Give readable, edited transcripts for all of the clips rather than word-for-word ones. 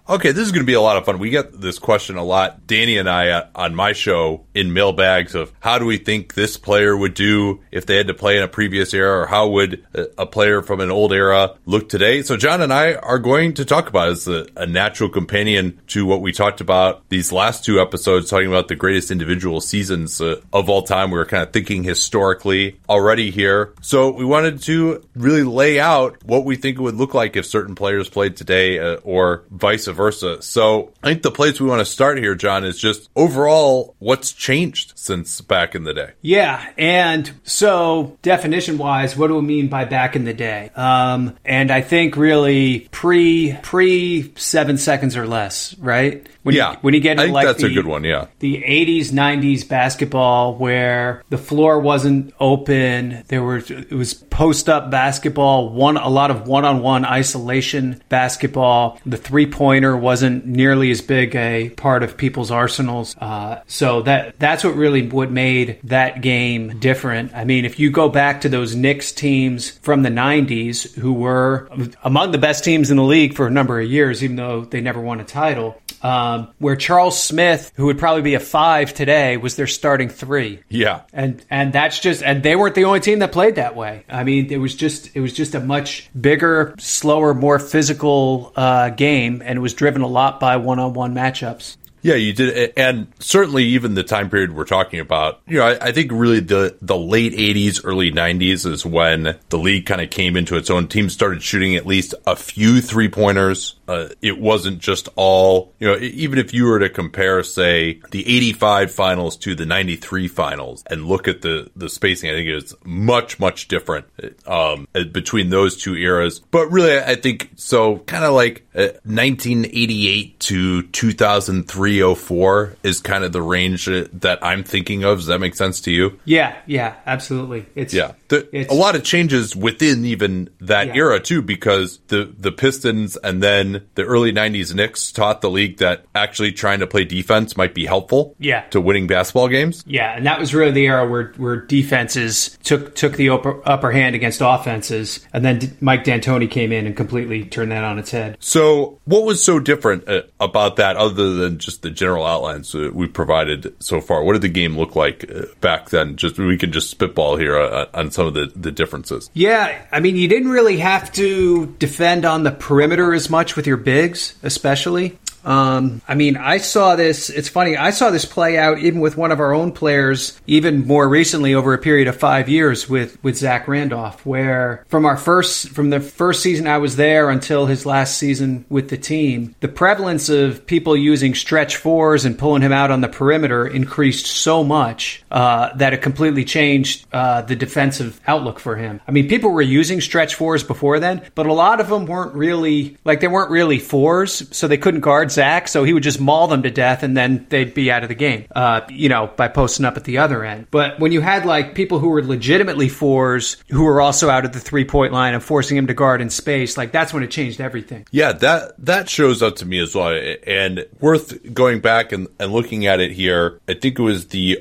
Okay, this is going to be a lot of fun. We get this question a lot, Danny and I, on my show in mailbags of how do we think this player would do if they had to play in a previous era, or how would a player from an old era look today? So John and I are going to talk about it as a natural companion to what we talked about these last two episodes, talking about the greatest individual seasons of all time. We were kind of thinking historically already here. So we wanted to really lay out what we think it would look like if certain players played today, or vice versa. So I think the place we want to start here, John, is just overall what's changed since back in the day. Yeah, and so definition-wise, what do we mean by back in the day? And I think really pre 7 seconds or less, right? When you get into that's a good one, yeah. The 80s, 90s basketball where the floor wasn't open, it was post-up basketball, a lot of one-on-one isolation basketball. The three-pointer wasn't nearly as big a part of people's arsenals. So that's what made that game different. I mean, if you go back to those Knicks teams from the 90s, who were among the best teams in the league for a number of years, even though they never won a title, where Charles Smith, who would probably be a 5 today, was their starting 3. Yeah. And they weren't the only team that played that way. I mean, it was just a much bigger, slower, more physical game, and it was driven a lot by one-on-one matchups. Yeah, you did. And certainly even the time period we're talking about, I think really the late 80s, early 90s is when the league kind of came into its own. Teams started shooting at least a few three-pointers. It wasn't just all, even if you were to compare, say, the 85 finals to the 93 finals and look at the spacing, I think it's much, much different between those two eras. But really, I think, so kind of like 1988 to 2003-04 is kind of the range that I'm thinking of. Does that make sense to you? Yeah, absolutely. A lot of changes within even that era, too, because the Pistons and then the early 90s Knicks taught the league that actually trying to play defense might be helpful to winning basketball games. Yeah, and that was really the era where defenses took the upper hand against offenses, and then Mike D'Antoni came in and completely turned that on its head. So what was so different about that, other than just the general outlines we provided so far? What did the game look like back then? We can just spitball here on some of the differences. Yeah, I mean, you didn't really have to defend on the perimeter as much with your bigs, especially. I mean, I saw this, it's funny, I saw this play out even with one of our own players, even more recently over a period of 5 years with Zach Randolph, where from the first season I was there until his last season with the team, the prevalence of people using stretch fours and pulling him out on the perimeter increased so much that it completely changed the defensive outlook for him. I mean, people were using stretch fours before then, but a lot of them weren't really fours, so they couldn't guard Zach, so he would just maul them to death, and then they'd be out of the game, by posting up at the other end. But when you had like people who were legitimately fours, who were also out at the 3-point line and forcing him to guard in space, like that's when it changed everything. Yeah, that shows up to me as well, and worth going back and looking at it here. I think it was the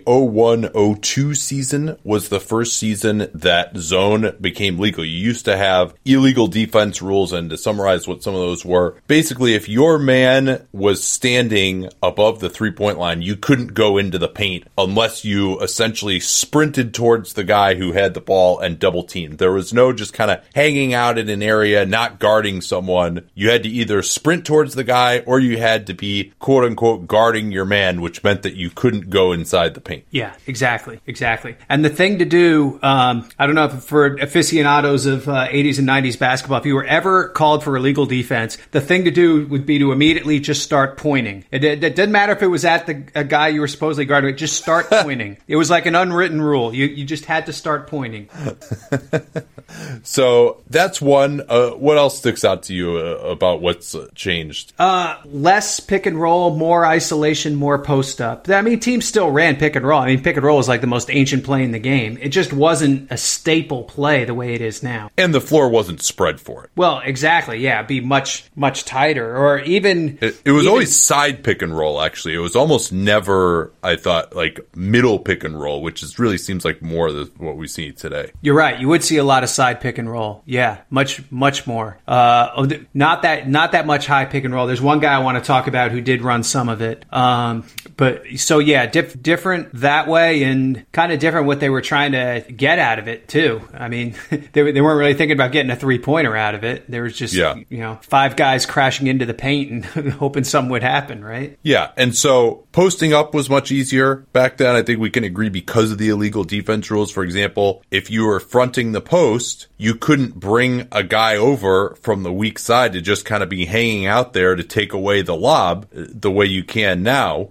01-02 season was the first season that zone became legal. You used to have illegal defense rules, and to summarize what some of those were, basically if your man was standing above the 3-point line, you couldn't go into the paint unless you essentially sprinted towards the guy who had the ball and double teamed. There was no just kind of hanging out in an area, not guarding someone. You had to either sprint towards the guy or you had to be quote unquote guarding your man, which meant that you couldn't go inside the paint. Yeah, exactly. And the thing to do, I don't know if for aficionados of 80s and 90s basketball, if you were ever called for illegal defense, the thing to do would be to immediately just start pointing. It didn't matter if it was at a guy you were supposedly guarding, just start pointing. It was like an unwritten rule. You just had to start pointing. So that's one. What else sticks out to you about what's changed? Less pick and roll, more isolation, more post up. I mean, teams still ran pick and roll. I mean, pick and roll is like the most ancient play in the game. It just wasn't a staple play the way it is now. And the floor wasn't spread for it. Well, exactly. Yeah, it'd be much, much tighter. Or even it was always side pick and roll, actually. It was almost never, I thought, like middle pick and roll, which really seems like more of what we see today. You're right. You would see a lot of side pick and roll. Yeah, much more. Not that much high pick and roll. There's one guy I want to talk about who did run some of it. But so yeah, different that way, and kind of different what they were trying to get out of it too. I mean, they weren't really thinking about getting a 3-pointer out of it. There was just, 5 guys crashing into the paint and hoping something would happen, right? Yeah, and so posting up was much easier back then. I think we can agree because of the illegal defense rules. For example, if you were fronting the post, you couldn't bring a guy over from the weak side to just kind of be hanging out there to take away the lob the way you can now.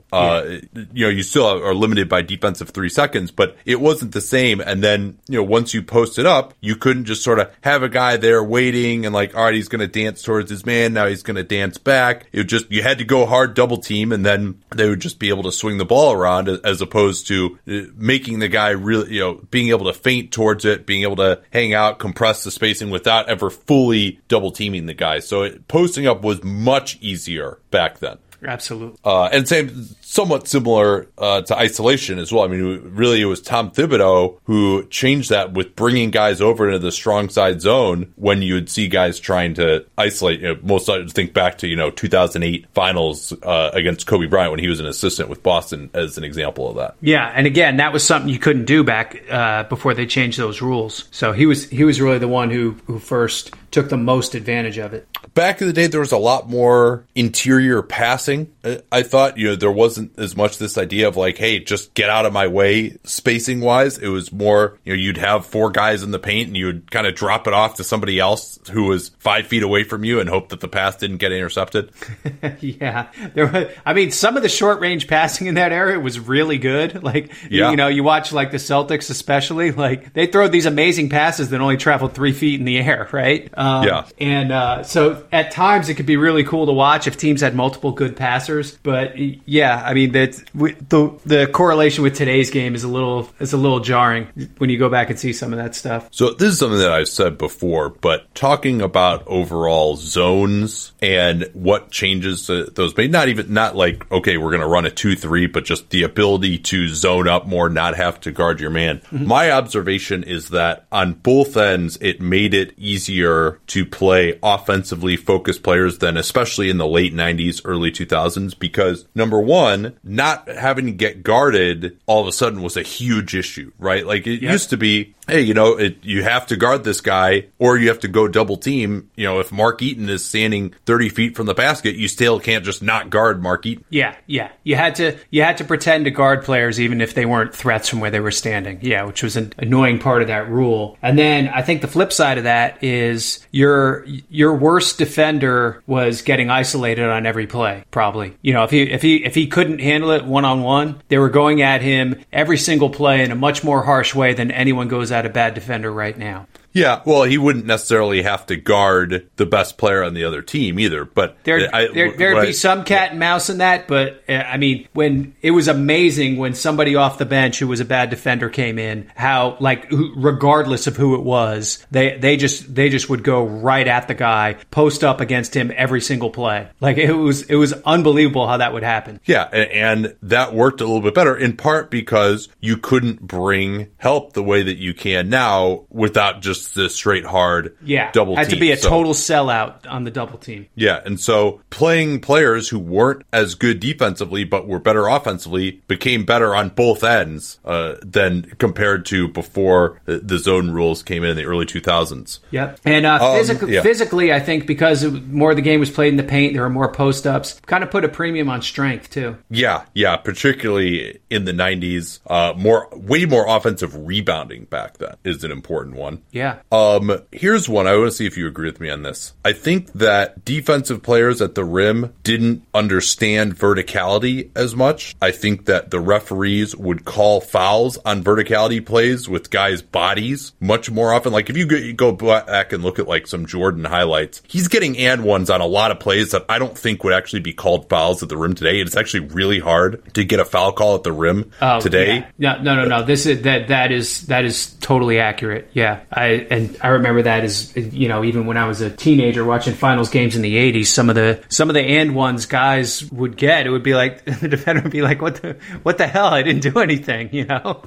You still are limited by defensive 3 seconds, but it wasn't the same. And then, once you post it up, you couldn't just sort of have a guy there waiting and like, all right, he's going to dance towards his man. Now he's going to dance back. You had to go hard double team, and then they would just be able to swing the ball around, as opposed to making the guy really, being able to feint towards it, being able to hang out, compress the spacing without ever fully double teaming the guy. So posting up was much easier back then. Absolutely. And somewhat similar to isolation as well. I mean, really, it was Tom Thibodeau who changed that with bringing guys over into the strong side zone when you would see guys trying to isolate. Most I think back to 2008 finals against Kobe Bryant when he was an assistant with Boston as an example of that. Yeah, and again, that was something you couldn't do back before they changed those rules. So he was really the one who first took the most advantage of it. Back in the day, there was a lot more interior passing. I thought, there wasn't as much this idea of like, hey, just get out of my way spacing wise. It was more, you'd have 4 guys in the paint and you would kind of drop it off to somebody else who was 5 feet away from you and hope that the pass didn't get intercepted. Yeah. Some of the short range passing in that area was really good. Like, you watch like the Celtics, especially, like they throw these amazing passes that only traveled 3 feet in the air. Right. And so at times it could be really cool to watch if teams had multiple good passers. But yeah, I mean the correlation with today's game is a little jarring when you go back and see some of that stuff. So this is something that I've said before, but talking about overall zones and what changes those made, not like, okay, we're going to run a 2-3, but just the ability to zone up more, not have to guard your man. Mm-hmm. My observation is that on both ends, it made it easier to play offensively focused players than especially in the late 90s, early 2000s, because number one, not having to get guarded all of a sudden was a huge issue, right? Like it used to be, hey, you have to guard this guy or you have to go double team. If Mark Eaton is standing 30 feet from the basket, you still can't just not guard Mark Eaton. Yeah. You had to pretend to guard players even if they weren't threats from where they were standing. Yeah, which was an annoying part of that rule. And then I think the flip side of that is your worst defender was getting isolated on every play, probably. If he couldn't handle it one-on-one, they were going at him every single play in a much more harsh way than anyone goes at a bad defender right now. Yeah, well, he wouldn't necessarily have to guard the best player on the other team either. But there'd be some cat and mouse in that. But when it was amazing when somebody off the bench who was a bad defender came in, how regardless of who it was, they just would go right at the guy, post up against him every single play. Like it was unbelievable how that would happen. Yeah, and that worked a little bit better in part because you couldn't bring help the way that you can now without just the straight hard double team. Had to be a total sellout on the double team. Yeah, and so playing players who weren't as good defensively but were better offensively became better on both ends than compared to before the zone rules came in the early 2000s. Yep. And physically, I think because more of the game was played in the paint, there were more post-ups, kind of put a premium on strength too. Yeah, particularly in the 90s. Way more offensive rebounding back then is an important one. Yeah. Here's one. I want to see if you agree with me on this. I think that defensive players at the rim didn't understand verticality as much. I think that the referees would call fouls on verticality plays with guys' bodies much more often. Like if you go back and look at like some Jordan highlights, he's getting and ones on a lot of plays that I don't think would actually be called fouls at the rim today. It's actually really hard to get a foul call at the rim today. Yeah. No. That is totally accurate. Yeah. and I remember that as, you know, even when I was a teenager watching finals games in the 80s, some of the and ones guys would get, it would be like, the defender would be like, what the hell? I didn't do anything, you know?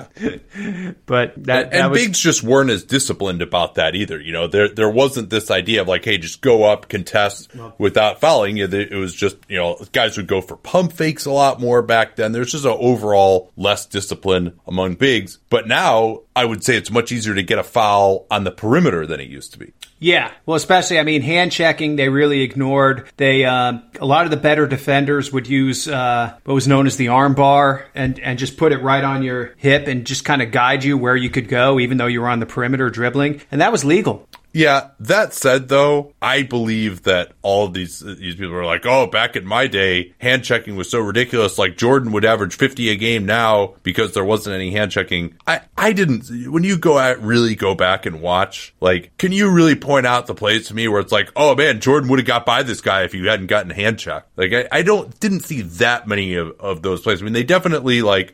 But that was, bigs just weren't as disciplined about that either. You know, there wasn't this idea of like, hey, just go up, contest without fouling. It was just, you know, guys would go for pump fakes a lot more back then. There's just an overall less discipline among bigs. But now I would say it's much easier to get a foul on the perimeter than it used to be. Yeah, well, especially, I mean, hand checking, they really ignored. They, a lot of the better defenders would use what was known as the arm bar and just put it right on your hip and just kind of guide you where you could go, even though you were on the perimeter dribbling. And that was legal. Yeah, that said, though, I believe that all of these people are like, oh, back in my day, hand checking was so ridiculous. Like Jordan would average 50 a game now because there wasn't any hand checking. I didn't. When you really go back and watch, like, can you really point out the plays to me where it's like, oh man, Jordan would have got by this guy if you hadn't gotten hand checked? Like, I didn't see that many of those plays. I mean, they definitely, like,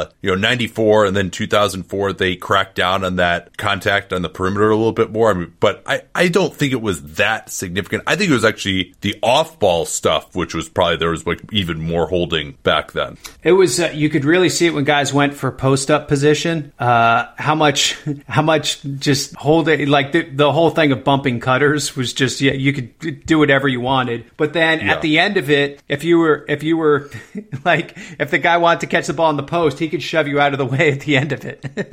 94 and then 2004, they cracked down on that contact on the perimeter a little bit more. I mean, but I don't think it was that significant. I think it was actually the off-ball stuff, which was probably, there was like even more holding back then. It was, you could really see it when guys went for post-up position, how much just holding, like the whole thing of bumping cutters was just, yeah, you could do whatever you wanted. But then at the end of it, if you were like, if the guy wanted to catch the ball in the post, he could shove you out of the way at the end of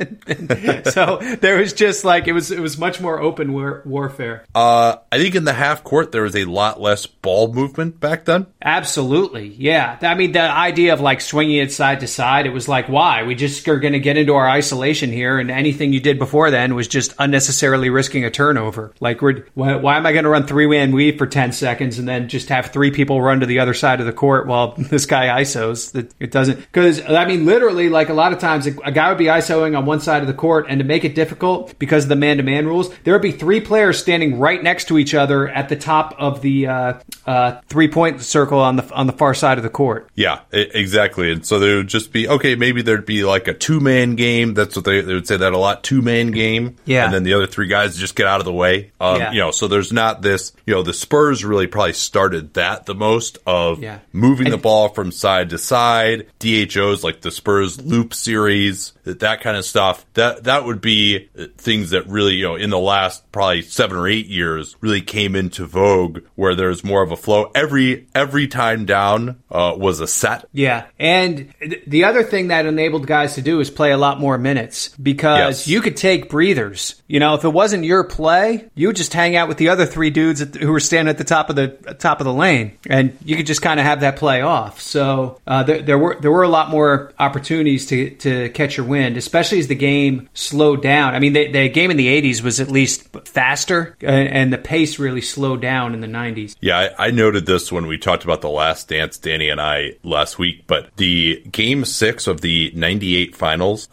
it. So there was just like, it was much more open warfare. I think in the half court, there was a lot less ball movement back then. Absolutely. Yeah. I mean, the idea of like swinging it side to side, it was like, why? We just are going to get into our isolation here, and anything you did before then was just unnecessarily risking a turnover. Like, why am I going to run three-man weave for 10 seconds and then just have three people run to the other side of the court while this guy ISOs? It doesn't, because I mean, literally, like a lot of times, a guy would be ISOing on one side of the court, and to make it difficult because of the man-to-man rules, there would be three players standing right next to each other at the top of the three-point circle on the far side of the court. Yeah, exactly. And so there would just be, okay, maybe there'd be like a two-man game. That's what they would say that a lot, two-man game. Yeah. And then the other three guys just get out of the way. You know, so there's not this, you know, the Spurs really probably started that the most of moving the ball from side to side, DHOs like the Spurs loop series, that kind of stuff. That would be things that really, you know, in the last probably 7 or 8 years really came into vogue, where there's more of a flow. Every time down was a set. Yeah. And the other thing that enabled guys to do is play a lot more minutes, because you could take breathers. You know, if it wasn't your play, you would just hang out with the other three dudes who were standing at the top of the lane, and you could just kind of have that play off. So there were a lot more opportunities to catch your wind, especially as the game slowed down. I mean, the game in the 80s was at least faster, and the pace really slowed down in the 90s. Yeah, I noted this when we talked about The Last Dance, Danny and I, last week, but the game 6 of the 98 finals,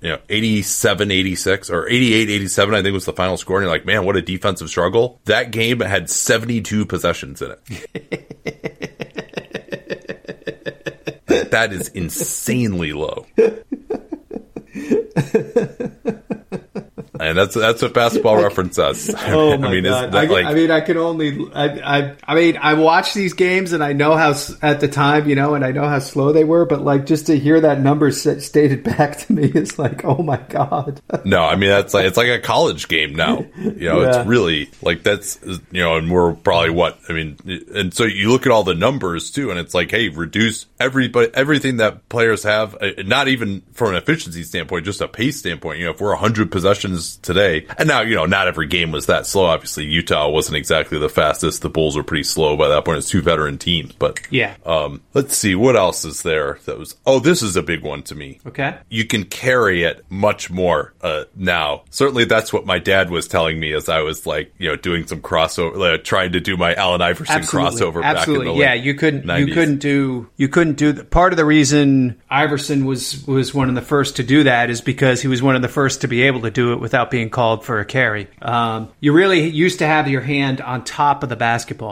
87-86 or 88-87, I think was the final score, and you're like, man, what a defensive struggle. That game had 72 possessions in it. That is insanely low. And that's what Basketball Reference says. Oh my God! I watch these games and I know how at the time, you know, and I know how slow they were. But like, just to hear that number stated back to me is like, oh my God. No, I mean it's like a college game now. You know, It's really like that's, you know, and we're probably and so you look at all the numbers too, and it's like, hey, reduce everything that players have, not even from an efficiency standpoint, just a pace standpoint. You know, if we're 100 possessions today, and now, you know, not every game was that slow. Obviously, Utah wasn't exactly the fastest. The Bulls were pretty slow by that point. It's 2 veteran teams, but let's see what else is there. This is a big one to me. Okay, you can carry it much more now. Certainly, that's what my dad was telling me as I was like, you know, doing some crossover, trying to do my Allen Iverson crossover. Back in the you couldn't do part of the reason Iverson was one of the first to do that is because he was one of the first to be able to do it without being called for a carry. You really used to have your hand on top of the basketball.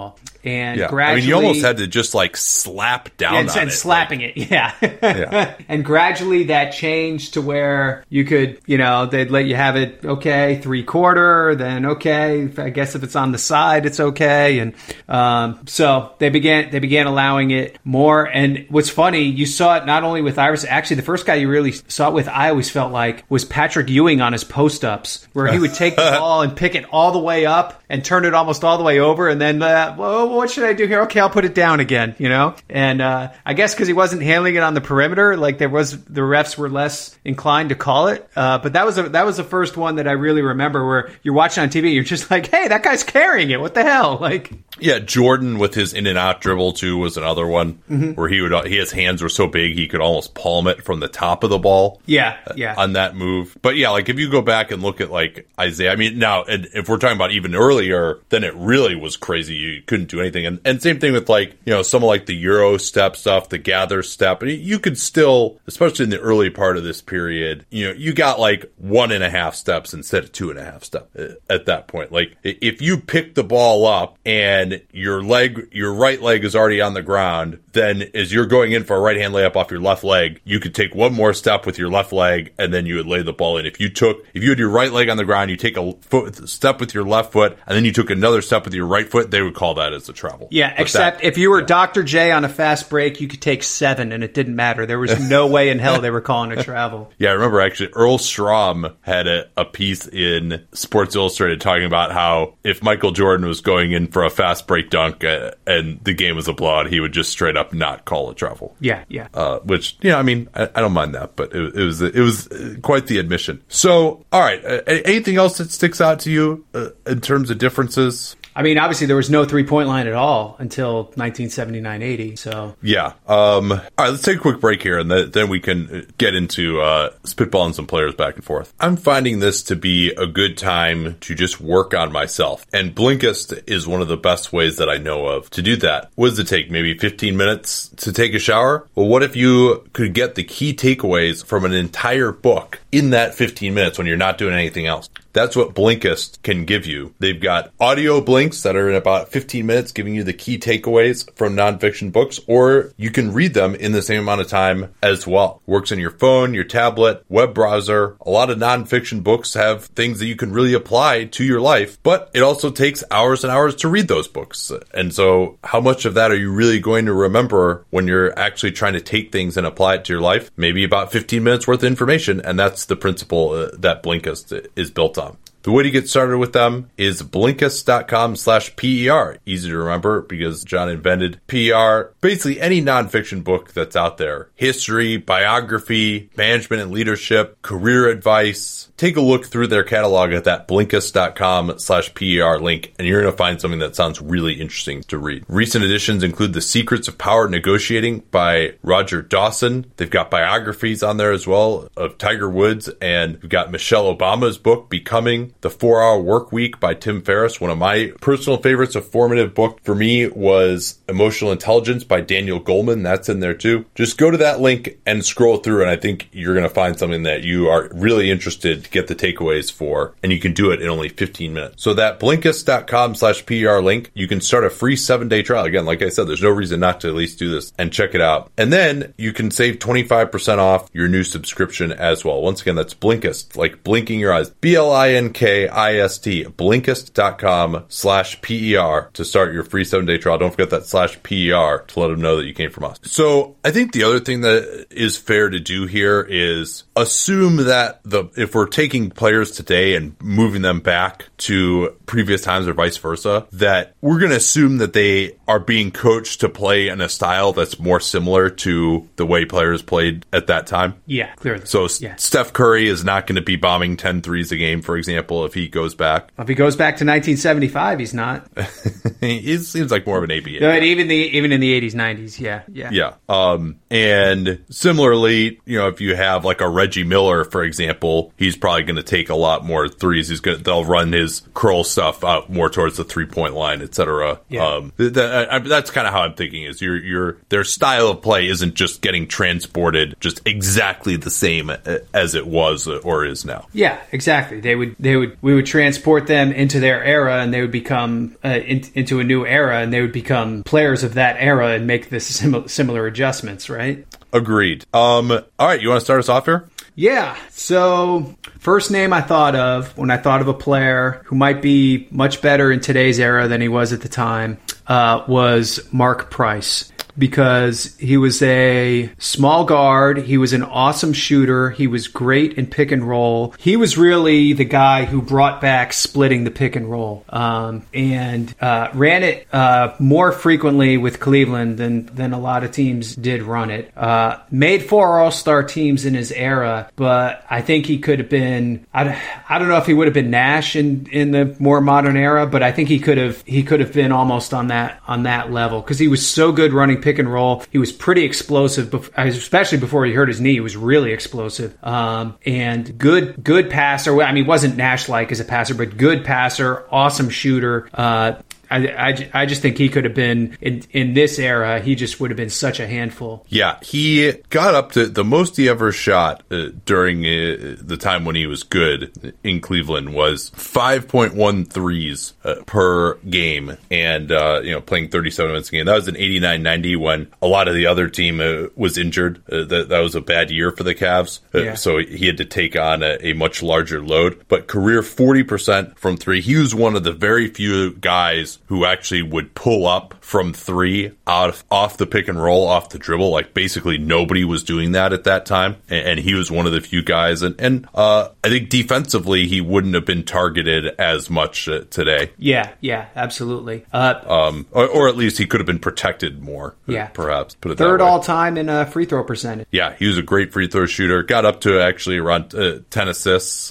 and Yeah. gradually... I mean, you almost had to just like slap down on and it. slapping it, yeah. And gradually that changed to where you could, they'd let you have it, okay, 3/4, then okay, I guess if it's on the side, it's okay. And so they began allowing it more. And what's funny, you saw it not only with Iverson, actually the first guy you really saw it with, I always felt like, was Patrick Ewing on his post-ups, where he would take the ball and pick it all the way up and turn it almost all the way over, and then, well, what should I do here? Okay, I'll put it down again, And I guess because he wasn't handling it on the perimeter, like the refs were less inclined to call it. But that was the first one that I really remember, where you're watching on TV, you're just like, hey, that guy's carrying it. What the hell? Like, yeah, Jordan with his in and out dribble too was another one where his hands were so big he could almost palm it from the top of the ball. Yeah. On that move. But yeah, like if you go back and look at like Isaiah, I mean, now if we're talking about even earlier, then it really was crazy. You couldn't do anything. And same thing with like, some of like the Euro step stuff, the gather step. You could still, especially in the early part of this period, you got like 1.5 steps instead of 2.5 steps at that point. Like if you pick the ball up and your right leg is already on the ground, then as you're going in for a right hand layup off your left leg, you could take one more step with your left leg and then you would lay the ball in. If you had your right leg on the ground, you take a step with your left foot and then you took another step with your right foot, they would call that as a travel. Yeah, except if you were Dr. J on a fast break, you could take 7 and it didn't matter. There was no way in hell they were calling it travel. Yeah, I remember actually Earl Strom had a piece in Sports Illustrated talking about how if Michael Jordan was going in for a fast break dunk and the game was a blowout, he would just straight up not call it travel. Yeah. Which, I mean, I don't mind that, but it was quite the admission. So, all right, anything else that sticks out to you in terms of differences? I mean, obviously there was no 3-point line at all until 1979-80. So yeah. All right, let's take a quick break here, and then we can get into spitballing some players back and forth. I'm finding this to be a good time to just work on myself, and Blinkist is one of the best ways that I know of to do that. What does it take? Maybe 15 minutes to take a shower? Well, what if you could get the key takeaways from an entire book in that 15 minutes when you're not doing anything else? That's what Blinkist can give you. They've got audio blinks that are in about 15 minutes giving you the key takeaways from nonfiction books, or you can read them in the same amount of time as well. Works on your phone, your tablet, web browser. A lot of nonfiction books have things that you can really apply to your life, but it also takes hours and hours to read those books. And so how much of that are you really going to remember when you're actually trying to take things and apply it to your life? Maybe about 15 minutes worth of information, and that's the principle that Blinkist is built on. The way to get started with them is Blinkist.com/PER. Easy to remember because John invented PER. Basically any nonfiction book that's out there. History, biography, management and leadership, career advice. Take a look through their catalog at that Blinkist.com/PER link, and you're going to find something that sounds really interesting to read. Recent editions include The Secrets of Power Negotiating by Roger Dawson. They've got biographies on there as well of Tiger Woods, and we've got Michelle Obama's book, Becoming. The 4-Hour Work Week by Tim Ferriss. One of my personal favorites, a formative book for me, was Emotional Intelligence by Daniel Goleman. That's in there too. Just go to that link and scroll through, and I think you're going to find something that you are really interested to get the takeaways for, and you can do it in only 15 minutes. So that Blinkist.com/PER link, you can start a free 7-day trial. Again, like I said, there's no reason not to at least do this and check it out. And then you can save 25% off your new subscription as well. Once again, that's Blinkist, like blinking your eyes. BLINKIST, Blinkist.com/PER to start your free 7-day trial. Don't forget that /PER to let them know that you came from us. So I think the other thing that is fair to do here is assume that if we're taking players today and moving them back to previous times or vice versa, that we're going to assume that they are being coached to play in a style that's more similar to the way players played at that time. Yeah, clearly. So Steph Curry is not going to be bombing 10 threes a game, for example, if he goes back. If he goes back to 1975, he's not. He seems like more of an ABA. No, even in the 80s, 90s, yeah. And similarly, if you have like a Reggie Miller, for example, he's probably going to take a lot more threes. They'll run his curl stuff out more towards the 3-point line, etc. Yeah. That's kind of how I'm thinking. Is their style of play isn't just getting transported just exactly the same as it was or is now. Yeah, exactly. They would we would transport them into their era, and they would become into a new era, and they would become players of that era and make this similar adjustments, right? Agreed. All right, you want to start us off here? Yeah. So first name I thought of when I thought of a player who might be much better in today's era than he was at the time was Mark Price. Because he was a small guard, he was an awesome shooter, he was great in pick and roll. He was really the guy who brought back splitting the pick and roll, and ran it more frequently with Cleveland than a lot of teams did run it. Made 4 All-Star teams in his era, but I think he could have been. I don't know if he would have been Nash in the more modern era, but I think he could have been almost on that level because he was so good running pick and roll. He was pretty explosive, especially before he hurt his knee. He was really explosive, and good passer. I mean, wasn't Nash-like as a passer, but good passer, awesome shooter. I just think he could have been, in this era, he just would have been such a handful. Yeah, he got up to the most he ever shot during the time when he was good in Cleveland was 5.1 threes per game, and playing 37 minutes a game. That was in 89-90 when a lot of the other team was injured. That was a bad year for the Cavs, so he had to take on a much larger load. But career 40% from three. He was one of the very few guys who actually would pull up from three off the pick and roll, off the dribble. Like basically nobody was doing that at that time, and he was one of the few guys. And I think defensively he wouldn't have been targeted as much today. Yeah, absolutely. Or at least he could have been protected more. Perhaps put it third that way. all time in free throw percentage. Yeah, he was a great free throw shooter. Got up to actually around 10 assists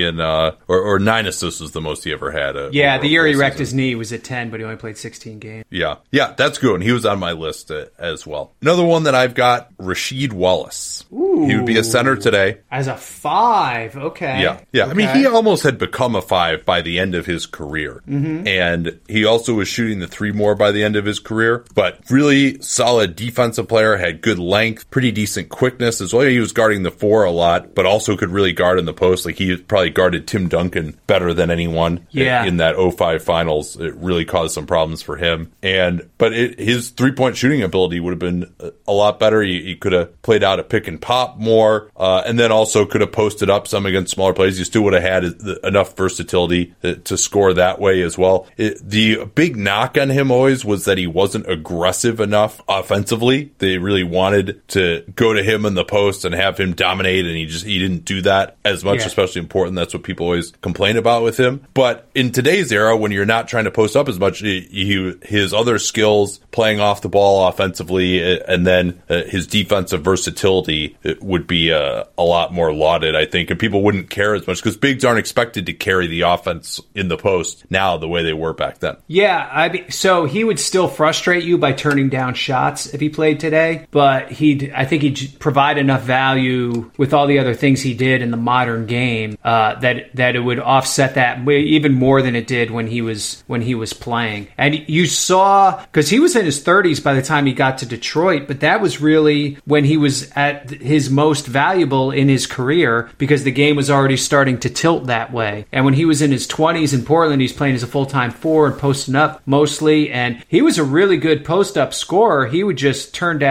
or 9 assists was the most he ever had. The year he wrecked his knee was at 10, but he only played 16 games. Yeah, that's good. And he was on my list as well. Another one that I've got, Rasheed Wallace. Ooh. He would be a center today. As a 5, okay. Yeah. Okay. I mean, he almost had become a 5 by the end of his career. Mm-hmm. And he also was shooting the 3 more by the end of his career. But really solid defensive player, had good length, pretty decent quickness as well. He was guarding the 4 a lot, but also could really guard in the post. Like he probably guarded Tim Duncan better than anyone in that 05 finals. It really caused some problems for him. But his 3-point shooting ability would have been a lot better. He could have played out a pick and pop more, and then also could have posted up some against smaller players. He still would have had enough versatility to score that way as well. The big knock on him always was that he wasn't aggressive enough offensively. They really wanted to go to him in the post and have him dominate, and he didn't do that as much, especially in Portland. That's what people always complain about with him. But in today's era, when you're not trying to post up as much, his other skills, playing off the ball offensively, and then his defensive versatility would be a lot more lauded, I think, and people wouldn't care as much because bigs aren't expected to carry the offense in the post now the way they were back then. Yeah, so he would still frustrate you by turning down shots if he played today, but I think he'd provide enough value with all the other things he did in the modern game that it would offset that even more than it did when he was playing. And you saw, because he was in his 30s by the time he got to Detroit, but that was really when he was at his most valuable in his career because the game was already starting to tilt that way. And when he was in his 20s in Portland, he's playing as a full-time 4 and posting up mostly, and he was a really good post-up scorer. He would just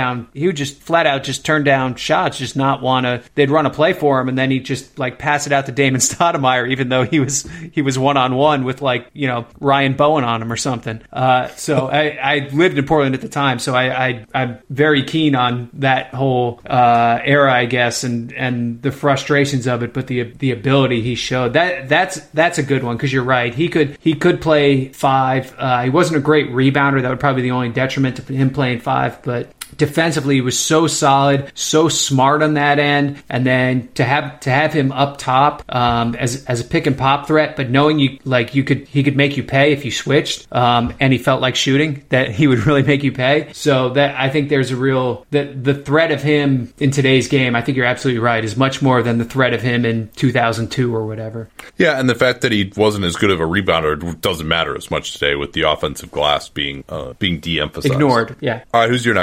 flat out turn down shots, just not want to. They'd run a play for him, and then he'd just pass it out to Damon Stoudemire, even though he was one-on-one with Ryan Bowen on him or something. So I lived in Portland at the time, so I'm very keen on that whole era, I guess, and the frustrations of it, but the ability he showed, that's a good one, because you're right. He could play 5. He wasn't a great rebounder. That would probably be the only detriment to him playing 5, but defensively, he was so solid, so smart on that end, and then to have him up top as a pick and pop threat, but knowing he could make you pay if you switched, and he felt like shooting, that he would really make you pay. So that I think there's the threat of him in today's game, I think you're absolutely right, is much more than the threat of him in 2002 or whatever. Yeah, and the fact that he wasn't as good of a rebounder doesn't matter as much today with the offensive glass being de-emphasized. Ignored, yeah. All right, who's your next one?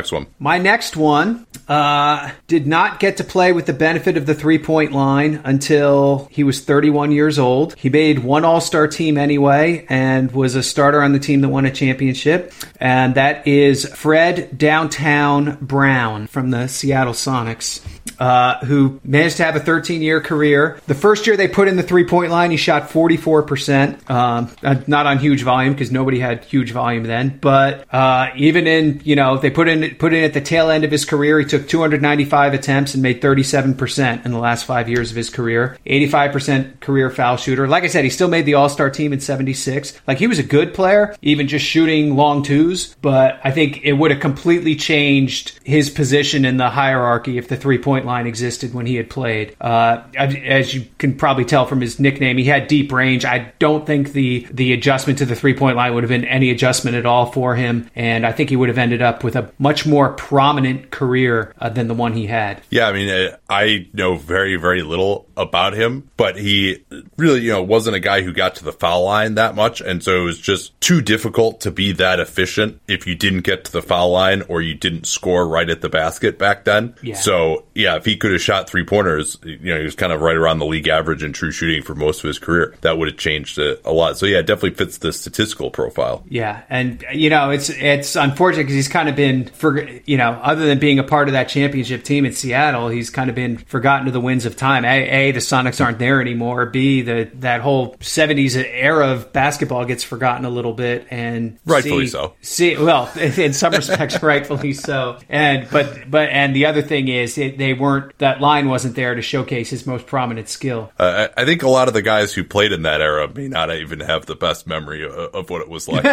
My next one did not get to play with the benefit of the three-point line until he was 31 years old. He made one All-Star team anyway and was a starter on the team that won a championship. And that is Fred Downtown Brown from the Seattle Sonics, who managed to have a 13-year career. The first year they put in the three-point line, he shot 44%. Not on huge volume because nobody had huge volume then. But even in, they put in at the tail end of his career, he took 295 attempts and made 37% in the last 5 years of his career. 85% career foul shooter. Like I said, he still made the All-Star team in 76. Like, he was a good player, even just shooting long twos. But I think it would have completely changed his position in the hierarchy if the three-point line existed when he had played. As you can probably tell from his nickname, he had deep range. I don't think the adjustment to the three-point line would have been any adjustment at all for him. And I think he would have ended up with a much more prominent career than the one he had. Yeah, I mean, I know very, very little about him, but he really, wasn't a guy who got to the foul line that much. And so it was just too difficult to be that efficient if you didn't get to the foul line or you didn't score right at the basket back then. Yeah. So, yeah, if he could have shot three-pointers, he was kind of right around the league average in true shooting for most of his career. That would have changed it a lot. So, yeah, it definitely fits the statistical profile. Yeah, and, it's unfortunate because he's kind of been, other than being a part of that championship team in Seattle, he's kind of been forgotten to the winds of time. A, the Sonics aren't there anymore. B, that whole 70s era of basketball gets forgotten a little bit. And rightfully so. Well, in some respects, rightfully so. And the other thing is that line wasn't there to showcase his most prominent skill. I think a lot of the guys who played in that era may not even have the best memory of what it was like.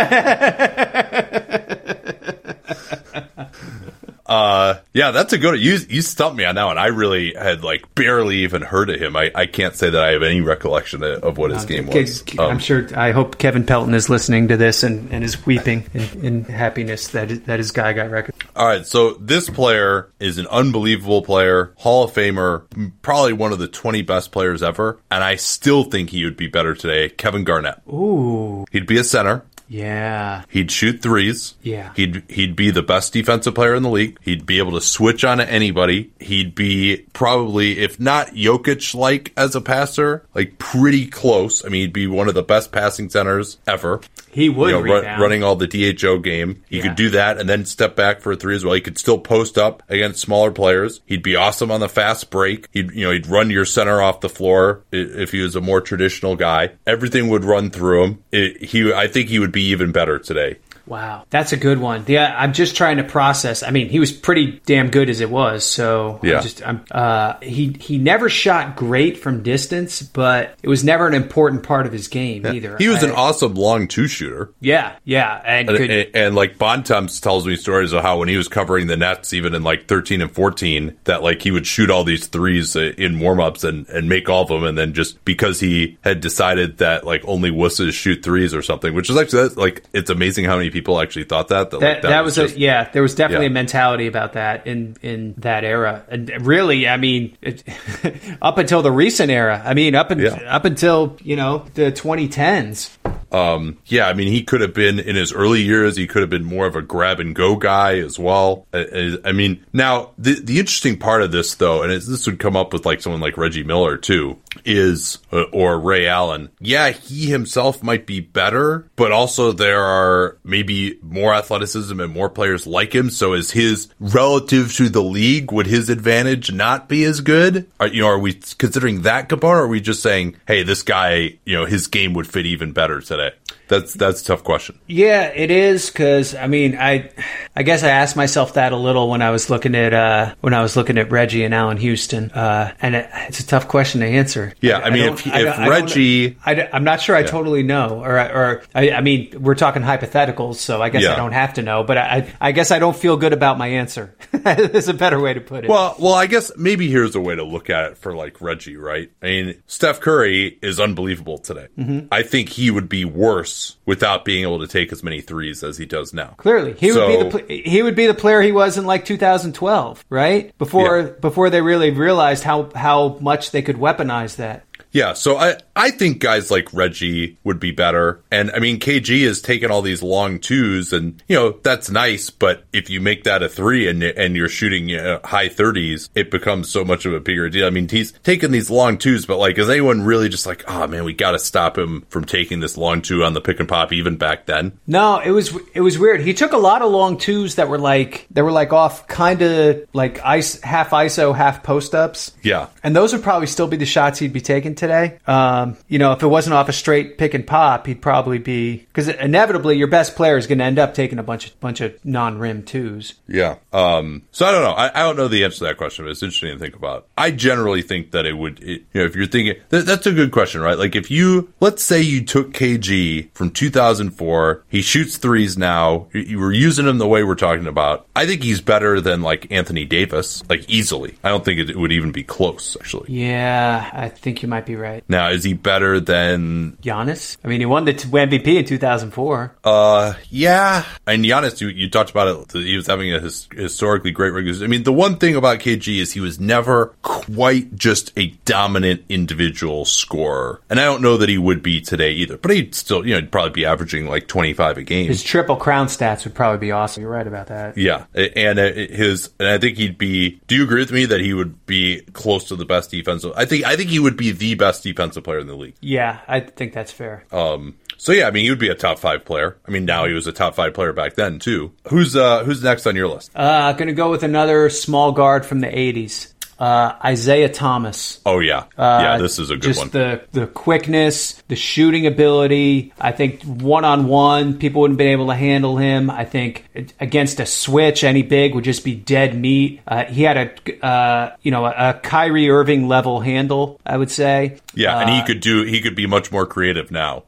Yeah, that's a good. You stumped me on that one. I really had barely even heard of him. I can't say that I have any recollection of what his game was. I hope Kevin Pelton is listening to this and is weeping in happiness that his guy got recognized. All right, so this player is an unbelievable player, Hall of Famer, probably one of the 20 best players ever, and I still think he would be better today. Kevin Garnett. Ooh, he'd be a center. Yeah. He'd shoot threes. Yeah. He'd be the best defensive player in the league. He'd be able to switch on to anybody. He'd be probably, if not Jokic-like as a passer, pretty close. I mean, he'd be one of the best passing centers ever. He would running all the DHO game. He could do that and then step back for a three as well. He could still post up against smaller players. He'd be awesome on the fast break. He'd run your center off the floor if he was a more traditional guy. Everything would run through him. I think he would be even better today. Wow, that's a good one. Yeah, I'm just trying to process. I mean, he was pretty damn good as it was. So yeah, he never shot great from distance, but it was never an important part of his game either. He was an awesome long two shooter. Yeah, and Bontemps tells me stories of how when he was covering the nets, even in 13 and 14, that he would shoot all these threes in warm-ups and make all of them, and then just because he had decided that only wusses shoot threes or something, which is actually it's amazing how many people actually thought that was there was definitely a mentality about that in that era, and really, I mean, up until the recent era, I mean, up until the 2010s. I mean, he could have been in his early years. He could have been more of a grab and go guy as well. I mean, now the interesting part of this, though, and this would come up with someone like Reggie Miller too, or Ray Allen. Yeah, he himself might be better, but also there are maybe more athleticism and more players like him. So is his relative to the league, would his advantage not be as good? Are we considering that component, or are we just saying, hey, this guy, his game would fit even better today? That's a tough question. Yeah, it is, because I mean, I guess I asked myself that a little when I was looking at Reggie and Allen Houston, and it's a tough question to answer. Yeah, I mean, if Reggie, I'm not sure I totally know, or I mean, we're talking hypotheticals, so I guess I don't have to know, but I guess I don't feel good about my answer. There's a better way to put it. Well, I guess maybe here's a way to look at it for Reggie, right? I mean, Steph Curry is unbelievable today. Mm-hmm. I think he would be worse without being able to take as many threes as he does now. Clearly, he would be the player he was in 2012, right? Before they really realized how much they could weaponize that. Yeah, so I think guys like Reggie would be better. And I mean, KG has taken all these long twos and, that's nice. But if you make that a 3 and you're shooting high 30s, it becomes so much of a bigger deal. I mean, he's taken these long twos, but like, is anyone really just like, oh man, we got to stop him from taking this long two on the pick and pop even back then? No, it was weird. He took a lot of long twos that were like off kind of like half ISO, half post ups. Yeah. And those would probably still be the shots he'd be taking today. If it wasn't off a straight pick and pop, he'd probably be, because inevitably your best player is going to end up taking a bunch of non-rim twos. Yeah. So I don't know. I don't know the answer to that question, but it's interesting to think about. I generally think that if you're thinking, that's a good question, right? Like let's say you took KG from 2004, he shoots threes now, you were using him the way we're talking about. I think he's better than like Anthony Davis, like easily. I don't think it would even be close, actually. Yeah, I think you might be right. Now, is he better than Giannis? I mean, he won the MVP in 2004. Yeah. And Giannis, you talked about it. He was having a historically great regular season. I mean, the one thing about KG is he was never quite just a dominant individual scorer. And I don't know that he would be today either. But he'd still, he'd probably be averaging like 25 a game. His Triple Crown stats would probably be awesome. You're right about that. Yeah. And I think he'd be, do you agree with me that he would be close to the best defensive? I think he would be the best defensive player in the league. Yeah, I think that's fair. So yeah, I mean, he would be a top 5 player. I mean, now he was a top 5 player back then too. Who's next on your list? Going to go with another small guard from the 80s. Isaiah Thomas. Oh, yeah. Yeah, this is a good one. Just the quickness, the shooting ability. I think one-on-one, people wouldn't have been able to handle him. I think against a switch, any big would just be dead meat. He had a Kyrie Irving level handle, I would say. Yeah, and he could be much more creative now.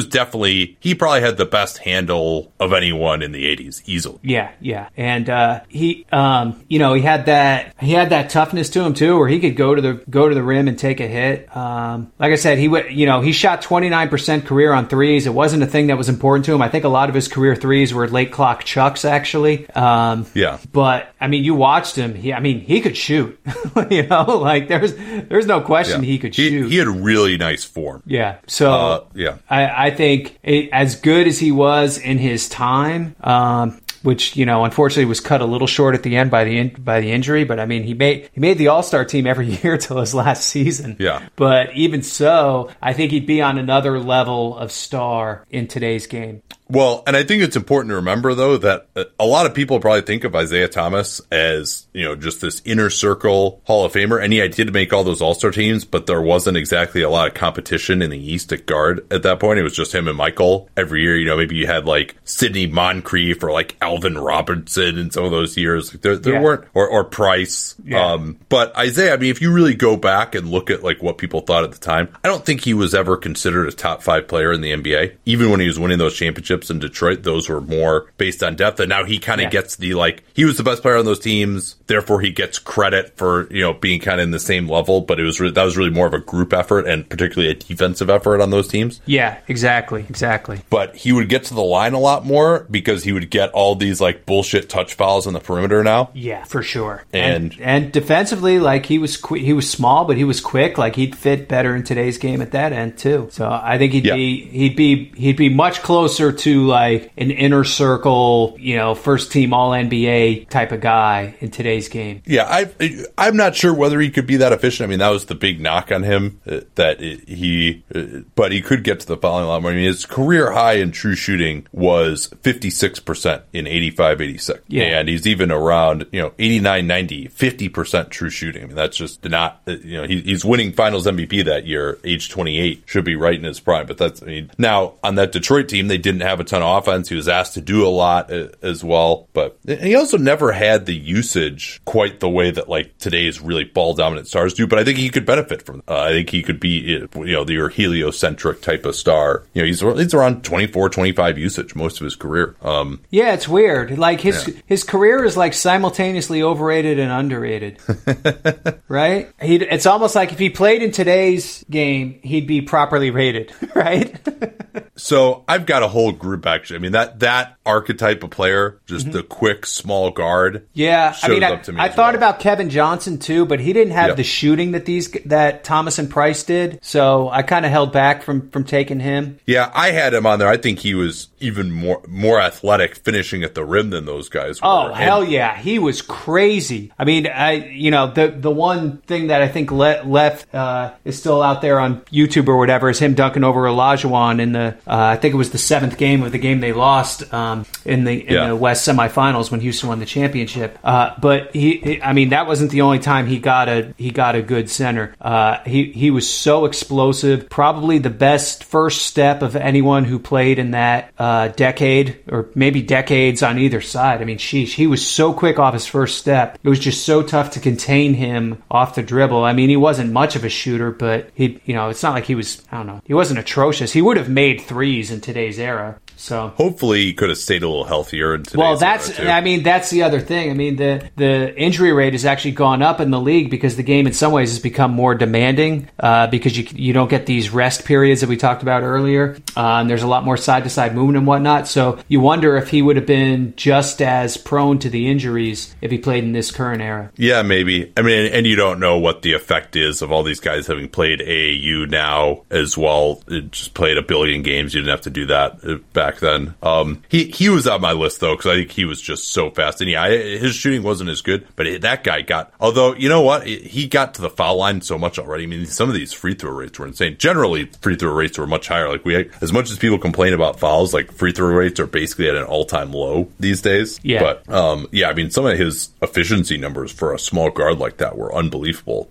He probably had the best handle of anyone in the 80s, easily. Yeah. And he had that toughness to him too, where he could go to the rim and take a hit. Like I said, he shot 29% career on threes. It wasn't a thing that was important to him. I think a lot of his career threes were late clock chucks, actually. Yeah. But I mean, you watched him. He could shoot. Like there's no question he could shoot. He had really nice form. Yeah. So I think as good as he was in his time, which unfortunately was cut a little short at the end by the injury. But I mean, he made the All-Star team every year till his last season. Yeah. But even so, I think he'd be on another level of star in today's game. Well, and I think it's important to remember, though, that a lot of people probably think of Isaiah Thomas as, just this inner circle Hall of Famer. And he did make all those All-Star teams, but there wasn't exactly a lot of competition in the East at guard at that point. It was just him and Michael every year. Maybe you had like Sidney Moncrief or like Alvin Robertson in some of those years. There weren't, or Price. Yeah. But Isaiah, I mean, if you really go back and look at like what people thought at the time, I don't think he was ever considered a top 5 player in the NBA. Even when he was winning those championships in Detroit, those were more based on depth. And now he kind of gets the, like, he was the best player on those teams. Therefore, he gets credit for, being kind of in the same level. But that was really more of a group effort and particularly a defensive effort on those teams. Yeah, exactly. But he would get to the line a lot more because he would get all these like bullshit touch fouls on the perimeter now. Yeah, for sure. And defensively, like he was small, but he was quick. Like he'd fit better in today's game at that end too. So I think he'd be much closer to like an inner circle, first team All NBA type of guy in today's game. Yeah, I'm not sure whether he could be that efficient. I mean, that was the big knock on him but he could get to the fouling line. I mean, his career high in true shooting was 56% in 85-86. Yeah. And he's even around, 89-90, 50% true shooting. I mean, that's just not, he's winning finals MVP that year, age 28, should be right in his prime. But now on that Detroit team, they didn't have a ton of offense. He was asked to do a lot as well. But he also never had the usage quite the way that like today's really ball dominant stars do. But I think he could benefit from it. I think he could be, your heliocentric type of star. He's around 24, 25 usage most of his career. Yeah, it's weird. Like his career is like simultaneously overrated and underrated. Right? It's almost like if he played in today's game, he'd be properly rated, right? So I've got a whole group group, actually. I mean, that archetype of player, just the quick, small guard. Yeah, I mean, up to me I thought about Kevin Johnson too, but he didn't have the shooting that Thomas and Price did, so I kind of held back from taking him. Yeah, I had him on there. I think he was even more athletic finishing at the rim than those guys were. Oh, hell yeah. He was crazy. I mean, the one thing that I think left is still out there on YouTube or whatever is him dunking over Olajuwon in the, I think it was the 7th game of the game they lost in the West semifinals when Houston won the championship. But that wasn't the only time he got a good center. He was so explosive, probably the best first step of anyone who played in that decade or maybe decades on either side. I mean, sheesh, he was so quick off his first step. It was just so tough to contain him off the dribble. I mean, he wasn't much of a shooter, but it's not like he was, I don't know, he wasn't atrocious. He would have made threes in today's era. So hopefully he could have stayed a little healther in today's era too. That's the other thing. I mean, the injury rate has actually gone up in the league because the game in some ways has become more demanding because you don't get these rest periods that we talked about earlier. And there's a lot more side-to-side movement and whatnot. So you wonder if he would have been just as prone to the injuries if he played in this current era. Yeah, maybe. I mean, and you don't know what the effect is of all these guys having played AAU now as well. It just played a billion games. You didn't have to do that back then. He was on my list though because I think he was just so fast. And yeah, his shooting wasn't as good, but that guy got. Although you know what, he got to the foul line so much already. I mean, some of these free throw rates were insane. Generally, free throw rates were much higher. Like as much as people complain about fouls, like free throw rates are basically at an all-time low these days. Yeah. But I mean, some of his efficiency numbers for a small guard like that were unbelievable.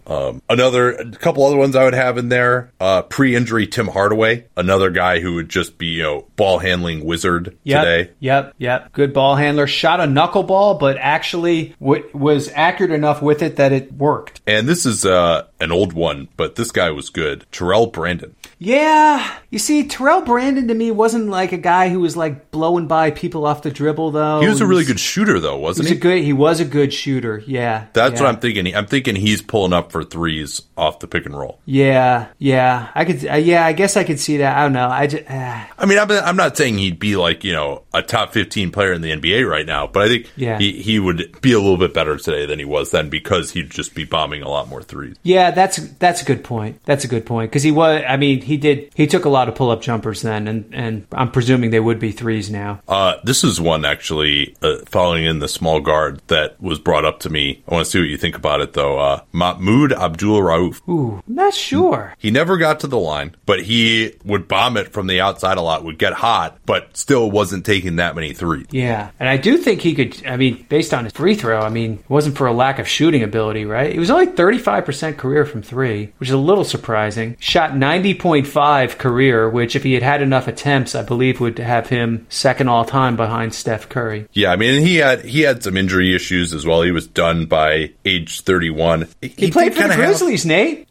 A couple other ones I would have in there. Pre-injury Tim Hardaway, another guy who would just be ball handling wizard today. Yep. Good ball handler. Shot a knuckleball, but actually was accurate enough with it that it worked. And this is an old one, but this guy was good. Terrell Brandon. Yeah. You see, Terrell Brandon to me wasn't like a guy who was like blowing by people off the dribble, though. He was a really good shooter, though, wasn't he? He was a good shooter, yeah. That's what I'm thinking. I'm thinking he's pulling up for threes off the pick and roll. Yeah. I could. I guess I could see that. I don't know. I mean, I'm not saying he'd be like, a top 15 player in the NBA right now, but I think he would be a little bit better today than he was then because he'd just be bombing a lot more threes. Yeah, that's a good point. That's a good point because he took a lot of pull-up jumpers then, and I'm presuming they would be threes now. This is one actually following in the small guard that was brought up to me. I want to see what you think about it though. Mahmoud Abdul-Rauf. Ooh, I'm not sure. He never got to the line, but he would bomb it from the outside a lot, would get hot, but still wasn't taking that many threes. Yeah, and I do think he could, based on his free throw, it wasn't for a lack of shooting ability, right? It was only 35% career from three, which is a little surprising. Shot 90.5 career, which if he had enough attempts, I believe would have him second all time behind Steph Curry. Yeah, he had some injury issues as well. He was done by age 31. He played for the Grizzlies, Nate.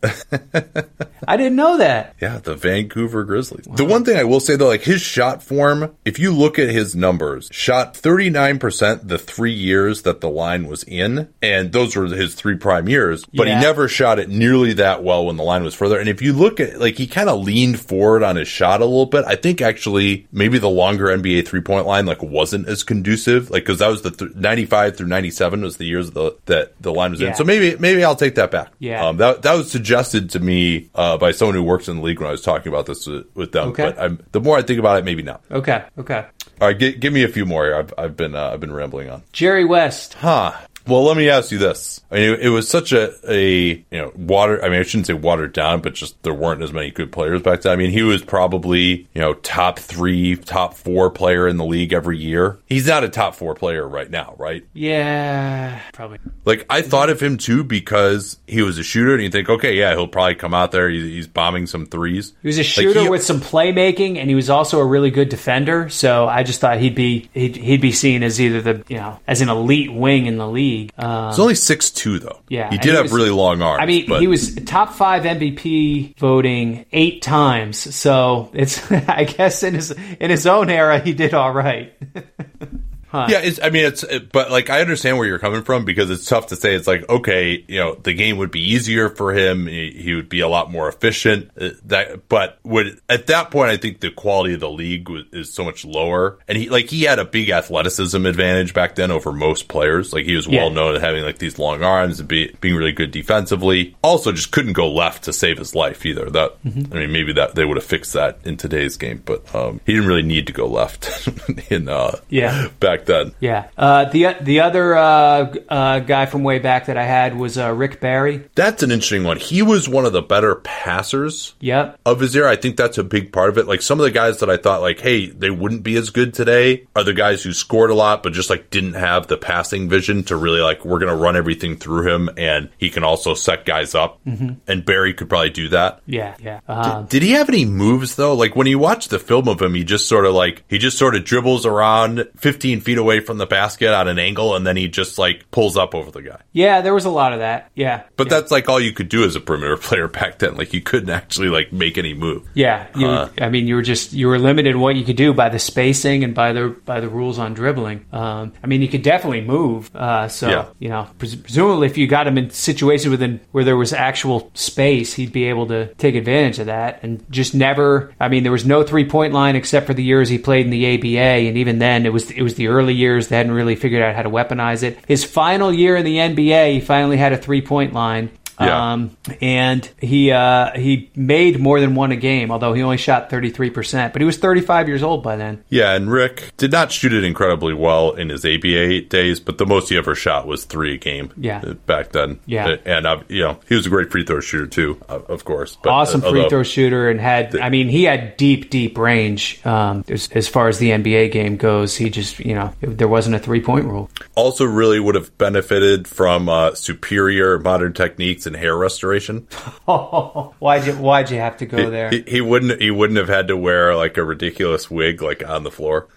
I didn't know that. Yeah, the Vancouver Grizzlies. Wow. The one thing I will say though, like his shot form, if you look at his numbers, shot 39% the 3 years that the line was in, and those were his 3 prime years, but he never shot it nearly that well when the line was further. And if you look at, like, he kind of leaned forward on his shot a little bit. I think actually maybe the longer NBA 3-point line, like, wasn't as conducive, like, because that was the 95 through 97 was the years that the line was in. So maybe I'll take that back. Yeah. That was suggested to me by someone who works in the league when I was talking about this with them. Okay. But the more I think about it, maybe not. Okay. All right, give me a few more here. I've been rambling on. Jerry West. Well, let me ask you this. I mean, it was such I shouldn't say watered down, but just there weren't as many good players back then. I mean, he was probably, top 3, top 4 player in the league every year. He's not a top 4 player right now, right? Yeah, probably. Like, I thought of him too because he was a shooter, and you think, okay, yeah, he'll probably come out there. He's bombing some threes. He was a shooter with some playmaking, and he was also a really good defender. So I just thought he'd be seen as either as an elite wing in the league. He's only 6'2", though. Yeah, he did have really long arms. He was top 5 MVP voting 8 times. So it's I guess in his own era he did all right. Yeah, but like I understand where you're coming from because it's tough to say. It's like, okay, the game would be easier for him. He would be a lot more efficient. But at that point, I think the quality of the league is so much lower. And he had a big athleticism advantage back then over most players. Like he was well known at having like these long arms and being really good defensively. Also, just couldn't go left to save his life either. Maybe that they would have fixed that in today's game, but he didn't really need to go left back then. Yeah. The other guy from way back that I had was Rick Barry. That's an interesting one. He was one of the better passers of his era. I think that's a big part of it. Like some of the guys that I thought like, hey, they wouldn't be as good today are the guys who scored a lot, but just like didn't have the passing vision to really like, we're going to run everything through him and he can also set guys up. And Barry could probably do that. Yeah. Did he have any moves though? Like when you watch the film of him, he just sort of dribbles around 15 feet away from the basket on an angle and then he just like pulls up over the guy. Yeah, there was a lot of that. Yeah. But that's like all you could do as a perimeter player back then. Like you couldn't actually like make any move. Yeah. You were limited in what you could do by the spacing and by the rules on dribbling. You could definitely move. Presumably if you got him in situations where there was actual space, he'd be able to take advantage of that and just never. There was no 3-point line except for the years he played in the ABA, and even then it was the early years. They hadn't really figured out how to weaponize it. His final year in the NBA, he finally had a 3-point line. Yeah. And he made more than one a game, although he only shot 33%, but he was 35 years old by then. Yeah, and Rick did not shoot it incredibly well in his ABA days, but the most he ever shot was 3 a game back then. Yeah. And, he was a great free throw shooter too, of course. But, awesome free throw shooter and he had deep range as far as the NBA game goes. He just, there wasn't a 3-point rule. Also really would have benefited from superior modern techniques and hair restoration. Why'd you have to go there? He wouldn't have had to wear like a ridiculous wig like on the floor.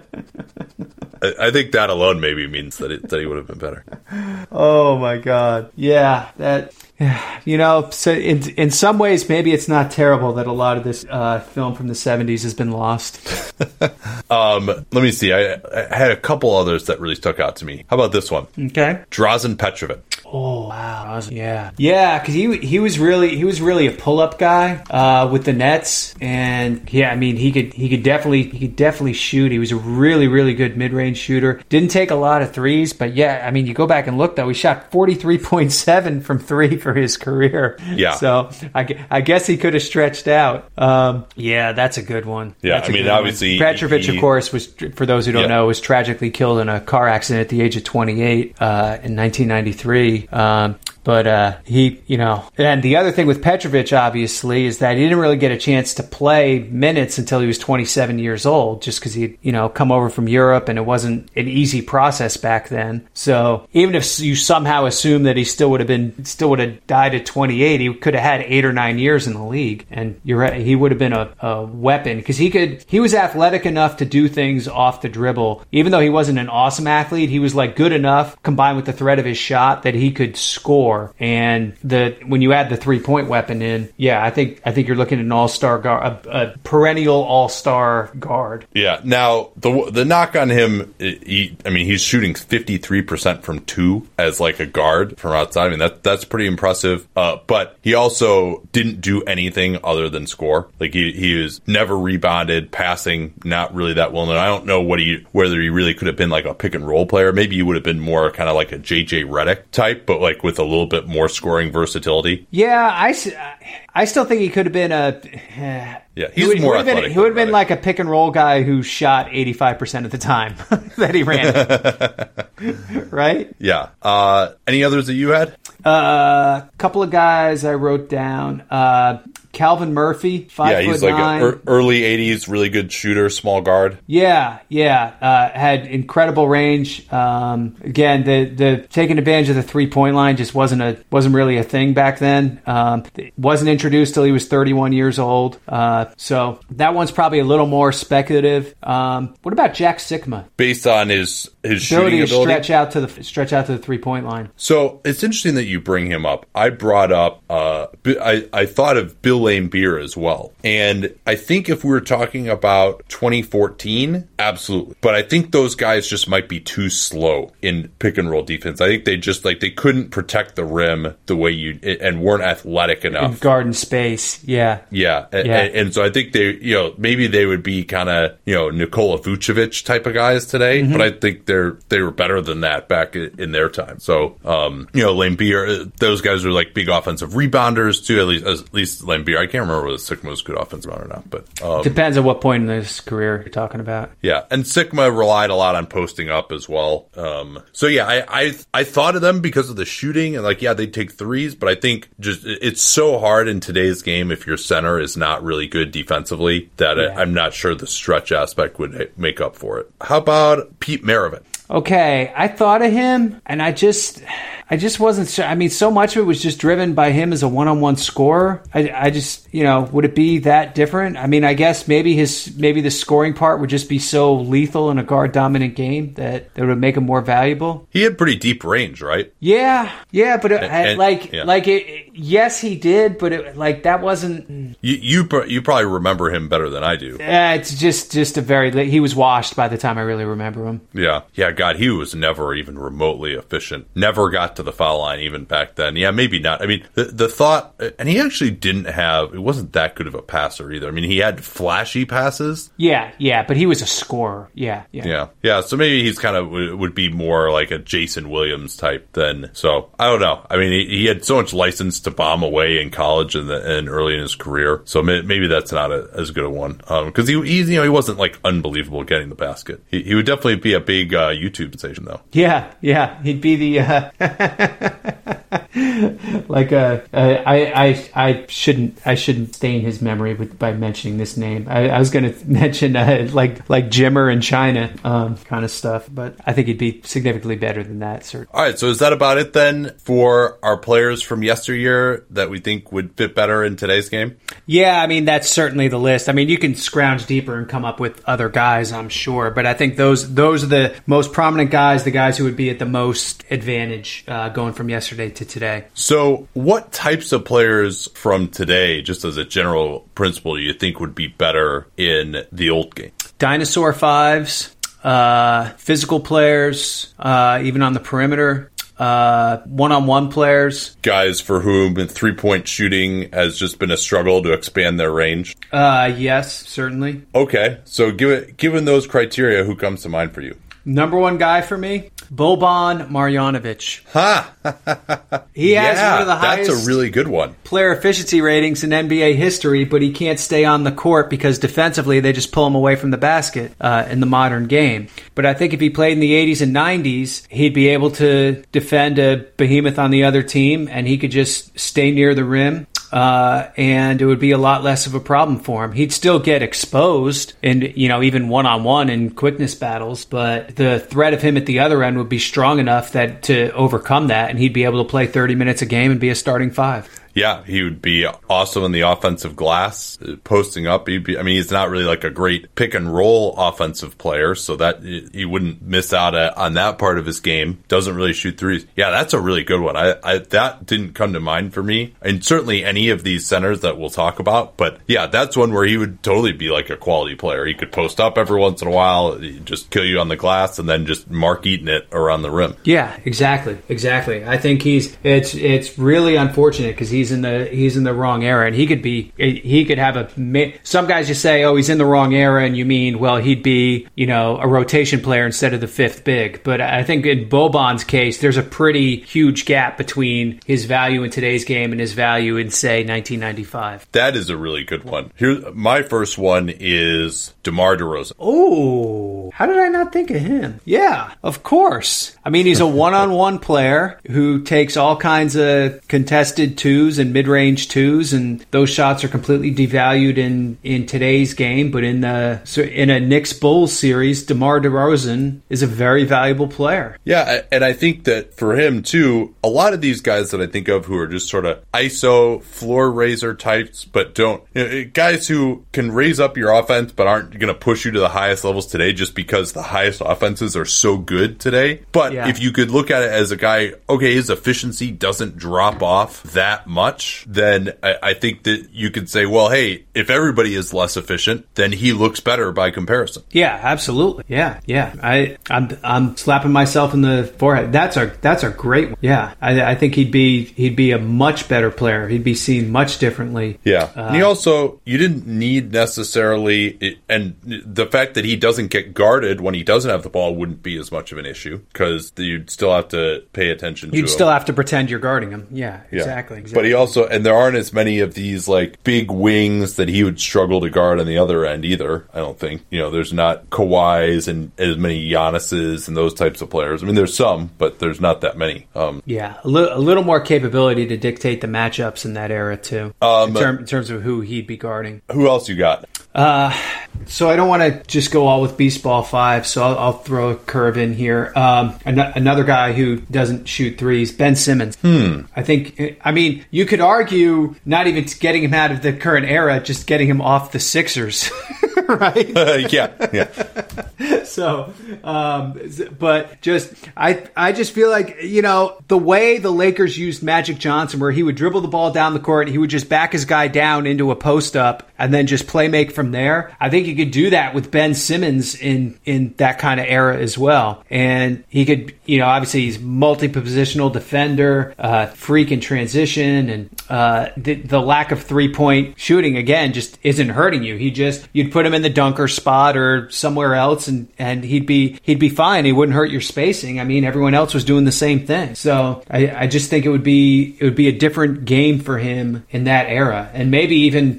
I think that alone maybe means that he would have been better. Oh my God. Yeah, that. So in some ways, maybe it's not terrible that a lot of this film from the 70s has been lost. Let me see. I had a couple others that really stuck out to me. How about this one? Okay. Drazen Petrovic. Oh wow, yeah, because he was really a pull-up guy with the Nets, and he could definitely shoot. He was a really good mid-range shooter. Didn't take a lot of threes, but you go back and look though, he shot 43.7 from 3 for his career. Yeah, so I guess he could have stretched out. That's a good one. Yeah, obviously Petrovic, of course, was, for those who don't know, was tragically killed in a car accident at the age of 28 in 1993. But he, and the other thing with Petrovic, obviously, is that he didn't really get a chance to play minutes until he was 27 years old, just because he'd, come over from Europe and it wasn't an easy process back then. So even if you somehow assume that he still would have died at 28, he could have had 8 or 9 years in the league. And you're right, he would have been a weapon because he was athletic enough to do things off the dribble. Even though he wasn't an awesome athlete, he was like good enough combined with the threat of his shot that he could score. And when you add the 3-point weapon in, I think you're looking at an all-star guard, a perennial all-star guard. Yeah. Now the knock on him, he's shooting 53% from 2 as like a guard from outside. That's pretty impressive. But he also didn't do anything other than score. Like he was never rebounded, passing, not really that well known. I don't know whether he really could have been like a pick and roll player. Maybe he would have been more kind of like a JJ Redick type, but like with a little bit more scoring versatility. Yeah, I still think he could have been he's more athletic. He would have been like a pick and roll guy who shot 85% of the time that he ran. Right? Yeah. Any others that you had? A couple of guys I wrote down. Calvin Murphy, 5'9". He's like an early 80s, really good shooter, small guard. Yeah. Had incredible range. Again, the taking advantage of the 3-point line just wasn't really a thing back then. Wasn't introduced till he was 31 years old. So that one's probably a little more speculative. What about Jack Sikma? Based on his ability to stretch out to the 3-point line. So it's interesting that you bring him up. I brought up. I thought of Bill Laimbeer as well. And I think if we were talking about 2014, absolutely. But I think those guys just might be too slow in pick and roll defense. I think they just they couldn't protect the rim the way and weren't athletic enough. In garden space, yeah. Yeah. And so I think they, maybe they would be kind of, Nikola Vucevic type of guys today, but I think they were better than that back in their time. So, Laimbeer, those guys are like big offensive rebounders too, at least Laimbeer. I can't remember whether Sikma was good offensive or not, but depends on what point in his career you're talking about. Yeah, and Sikma relied a lot on posting up as well. So yeah, I thought of them because of the shooting and they take threes, but I think just it's so hard in today's game if your center is not really good defensively that I'm not sure the stretch aspect would make up for it. How about Pete Maravich? Okay, I thought of him, and I just wasn't sure. I mean, so much of it was just driven by him as a one-on-one scorer. I just, would it be that different? I mean, I guess maybe the scoring part would just be so lethal in a guard-dominant game that would make him more valuable. He had pretty deep range, right? Yeah, but yes, he did, but that wasn't. You probably remember him better than I do. It's just a very. He was washed by the time I really remember him. Yeah. God, he was never even remotely efficient. Never got to the foul line even back then. Yeah, maybe not. I mean, the thought, and he actually it wasn't that good of a passer either. I mean, he had flashy passes. Yeah, but he was a scorer. Yeah. So maybe he's kind of would be more like a Jason Williams type than. So I don't know. I mean, he had so much license to bomb away in college and early in his career. So maybe that's not as good a one. Because he wasn't like unbelievable getting the basket. He would definitely be a big YouTube sensation though. Yeah, he'd be the I shouldn't stain his memory by mentioning this name. I was going to mention like Jimmer in China kind of stuff, but I think he'd be significantly better than that. Certainly. All right, so is that about it then for our players from yesteryear that we think would fit better in today's game? Yeah, I mean that's certainly the list. I mean you can scrounge deeper and come up with other guys, I'm sure, but I think those are the most prominent guys, the guys who would be at the most advantage going from yesterday to today. So what types of players from today, just as a general principle, do you think would be better in the old game? Dinosaur fives, physical players, even on the perimeter. One-on-one players. Guys for whom three-point shooting has just been a struggle to expand their range? Yes, certainly. Okay, so given those criteria, who comes to mind for you? Number one guy for me, Boban Marjanovic. He has one of the highest that's a really good one. Player efficiency ratings in NBA history, but he can't stay on the court because defensively they just pull him away from the basket in the modern game. But I think if he played in the 80s and 90s, he'd be able to defend a behemoth on the other team, and he could just stay near the rim. And it would be a lot less of a problem for him. He'd still get exposed in, even one-on-one in quickness battles, but the threat of him at the other end would be strong enough that to overcome that, and he'd be able to play 30 minutes a game and be a starting five. Yeah, he would be awesome in the offensive glass, posting up. He's not really like a great pick and roll offensive player, so that he wouldn't miss out on that part of his game. Doesn't really shoot threes. Yeah, that's a really good one. I that didn't come to mind for me, and certainly any of these centers that we'll talk about. But yeah, that's one where he would totally be like a quality player. He could post up every once in a while, just kill you on the glass, and then just Mark Eaton it around the rim. Yeah, exactly. I think it's really unfortunate because he's in the wrong era, and he could have some guys just say, oh, he's in the wrong era, and you mean, well, he'd be, a rotation player instead of the fifth big. But I think in Boban's case, there's a pretty huge gap between his value in today's game and his value in, say, 1995. That is a really good one. My first one is DeMar DeRozan. Oh, how did I not think of him? Yeah, of course. I mean, he's a one-on-one player who takes all kinds of contested twos and mid-range twos, and those shots are completely devalued in today's game. But in a Knicks Bulls series, DeMar DeRozan is a very valuable player. Yeah, and I think that for him too, a lot of these guys that I think of who are just sort of ISO floor raiser types, but don't guys who can raise up your offense but aren't going to push you to the highest levels today just because the highest offenses are so good today. But if you could look at it as a guy, okay, his efficiency doesn't drop off that much much, then I think that you could say, well, hey, if everybody is less efficient, then he looks better by comparison. Yeah, absolutely. Yeah. I'm slapping myself in the forehead. That's a great one. Yeah, I think he'd be a much better player. He'd be seen much differently. Yeah. And you didn't need necessarily, and the fact that he doesn't get guarded when he doesn't have the ball wouldn't be as much of an issue, because you'd still have to pay attention to him. You'd still have to pretend you're guarding him. Yeah, exactly. But he also, and there aren't as many of these like big wings that he would struggle to guard on the other end either, I don't think. There's not Kawhis and as many Giannis's and those types of players. I mean, there's some, but there's not that many. A little more capability to dictate the matchups in that era too, in terms of who he'd be guarding. Who else you got? So I don't want to just go all with Beast Ball 5, so I'll throw a curve in here. Another guy who doesn't shoot threes, Ben Simmons. I mean, you could argue not even getting him out of the current era, just getting him off the Sixers, right? Yeah. So, but I just feel like, the way the Lakers used Magic Johnson, where he would dribble the ball down the court, he would just back his guy down into a post up and then just play make from there. I think you could do that with Ben Simmons in that kind of era as well. And he could, obviously he's multi-positional defender, freak in transition, and the lack of 3-point shooting, again, just isn't hurting you. You'd put him in the dunker spot or somewhere else, and he'd be fine. He wouldn't hurt your spacing. I mean, everyone else was doing the same thing. So I just think it would be a different game for him in that era, and maybe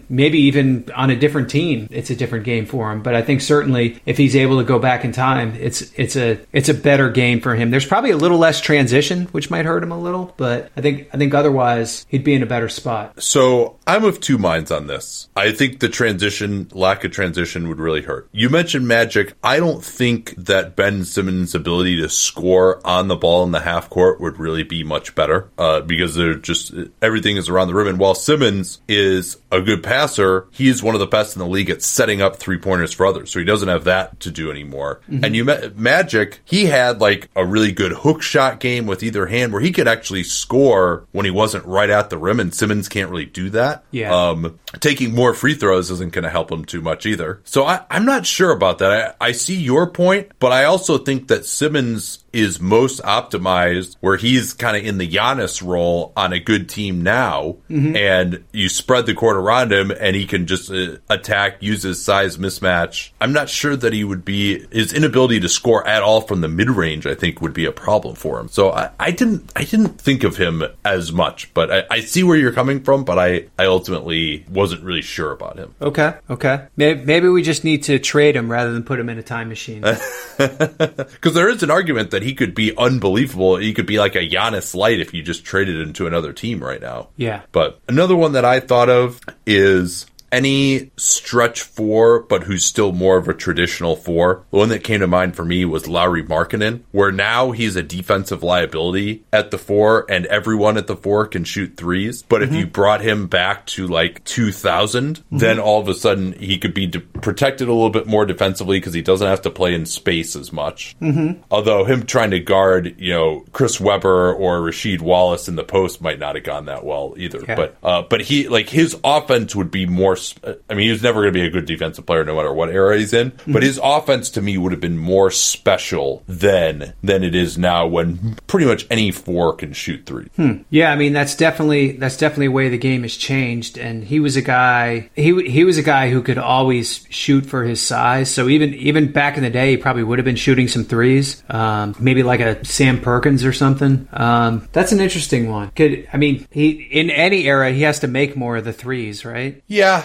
even on a different team, it's a different game for him. But I think certainly if he's able to go back in time, it's a better game for him. There's probably a little less transition, which might hurt him a little, but I think otherwise he'd be in a better spot. So I'm of two minds on this. I think the lack of transition would really hurt. You mentioned Magic. I don't think that Ben Simmons' ability to score on the ball in the half court would really be much better, because everything is around the rim. And while Simmons is a good passer, he's one of the best in the league at setting up 3-pointers for others. So he doesn't have that to do anymore. Mm-hmm. And Magic, he had like a really good hook shot game with either hand where he could actually score when he wasn't right at the rim, and Simmons can't really do that. Yeah. Taking more free throws isn't going to help him too much either. So I'm not sure about that. I see your point, but I also think that Simmons is most optimized where he's kind of in the Giannis role on a good team now, mm-hmm. and you spread the court around him and he can just attack, use his size mismatch. I'm not sure that his inability to score at all from the mid-range, I think, would be a problem for him. So I didn't think of him as much, but I see where you're coming from, but I ultimately wasn't really sure about him. Okay. Maybe we just need to trade him rather than put him in a time machine. Because there is an argument that he could be unbelievable. He could be like a Giannis light if you just traded him to another team right now. Yeah. But another one that I thought of is any stretch four, but who's still more of a traditional four. The one that came to mind for me was Lauri Markkanen, where now he's a defensive liability at the four, and everyone at the four can shoot threes. But if you brought him back to like 2000, then all of a sudden he could be protected a little bit more defensively because he doesn't have to play in space as much. Although him trying to guard, Chris Webber or Rasheed Wallace in the post might not have gone that well either. Yeah. But he, like, his offense would be more. I mean, he was never going to be a good defensive player no matter what era he's in. But his offense to me would have been more special than it is now, when pretty much any four can shoot three. Yeah, I mean that's definitely a way the game has changed. And he was a guy. He was a guy who could always shoot for his size. So even back in the day, he probably would have been shooting some threes. Maybe like a Sam Perkins or something. That's an interesting one. He in any era he has to make more of the threes, right? Yeah.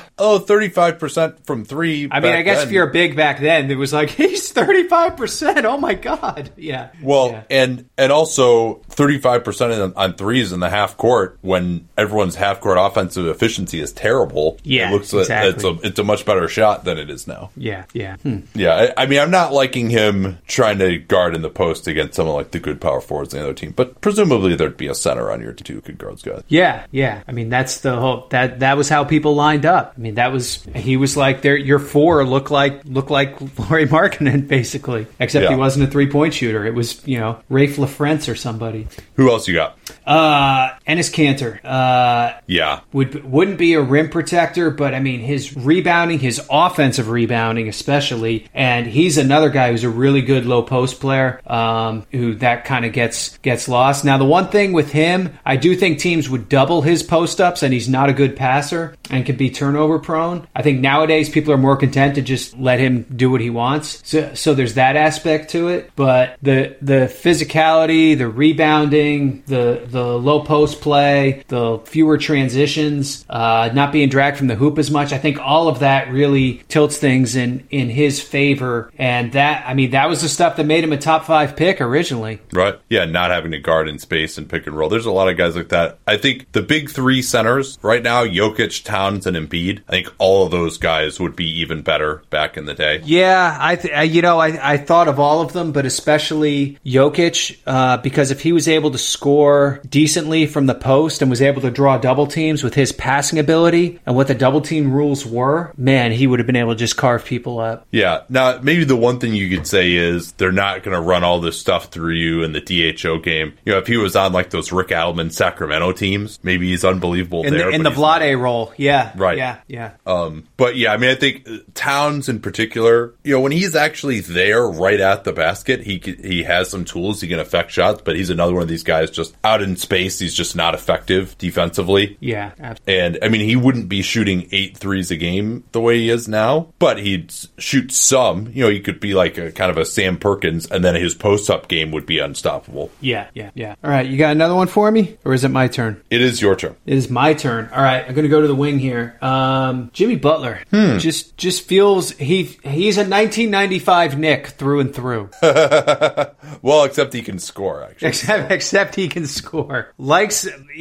35% from three. I mean, I guess if you're big back then, it was like, he's 35%. Oh my God. Yeah. Well, yeah. And also 35% on threes in the half court when everyone's half court offensive efficiency is terrible. Yeah. It looks exactly. Like it's a much better shot than it is now. Yeah. Yeah. Yeah. I mean, I'm not liking him trying to guard in the post against someone like the good power forwards in the other team, but presumably there'd be a center on your two who could guard guys. Yeah. Yeah. I mean, that's the whole, that was how people lined up. I mean, he was like your 4 looked like Lauri Markkanen basically, except he wasn't a 3-point shooter. It was, Rafe LaFrentz or somebody. Who else you got? Enes Kanter. Wouldn't be a rim protector, but I mean, his rebounding, his offensive rebounding especially, and he's another guy who's a really good low post player, who that kind of gets lost. Now, the one thing with him, I do think teams would double his post ups, and he's not a good passer and can be turnover prone. I think nowadays people are more content to just let him do what he wants. So there's that aspect to it, but the physicality, the rebounding, the low post play, the fewer transitions, not being dragged from the hoop as much, I think all of that really tilts things in his favor. And that was the stuff that made him a top 5 pick originally. Right. Yeah, not having to guard in space and pick and roll. There's a lot of guys like that. I think the big 3 centers right now, Jokic, Towns, and Embiid, I think all of those guys would be even better back in the day. Yeah, I thought of all of them, but especially Jokic, because if he was able to score decently from the post and was able to draw double teams with his passing ability and what the double team rules were, man, he would have been able to just carve people up. Yeah. Now, maybe the one thing you could say is they're not going to run all this stuff through you in the DHO game. If he was on like those Rick Adelman Sacramento teams, maybe he's unbelievable in the Vlade role. Yeah. Right. Yeah. But yeah, I mean, I think Towns in particular, when he's actually there right at the basket, he has some tools. He can affect shots, but he's another one of these guys just out in space. He's just not effective defensively. Yeah, absolutely. And I mean, he wouldn't be shooting 8 threes a game the way he is now, but he'd shoot some. He could be like a kind of a Sam Perkins, and then his post-up game would be unstoppable. Yeah. All right, you got another one for me? Or is it my turn? It is your turn. It is my turn. All right, I'm going to go to the wing here. Jimmy Butler. Just feels he's a 1995 Knick through and through. Well, except he can score, actually. Except he can score. Likes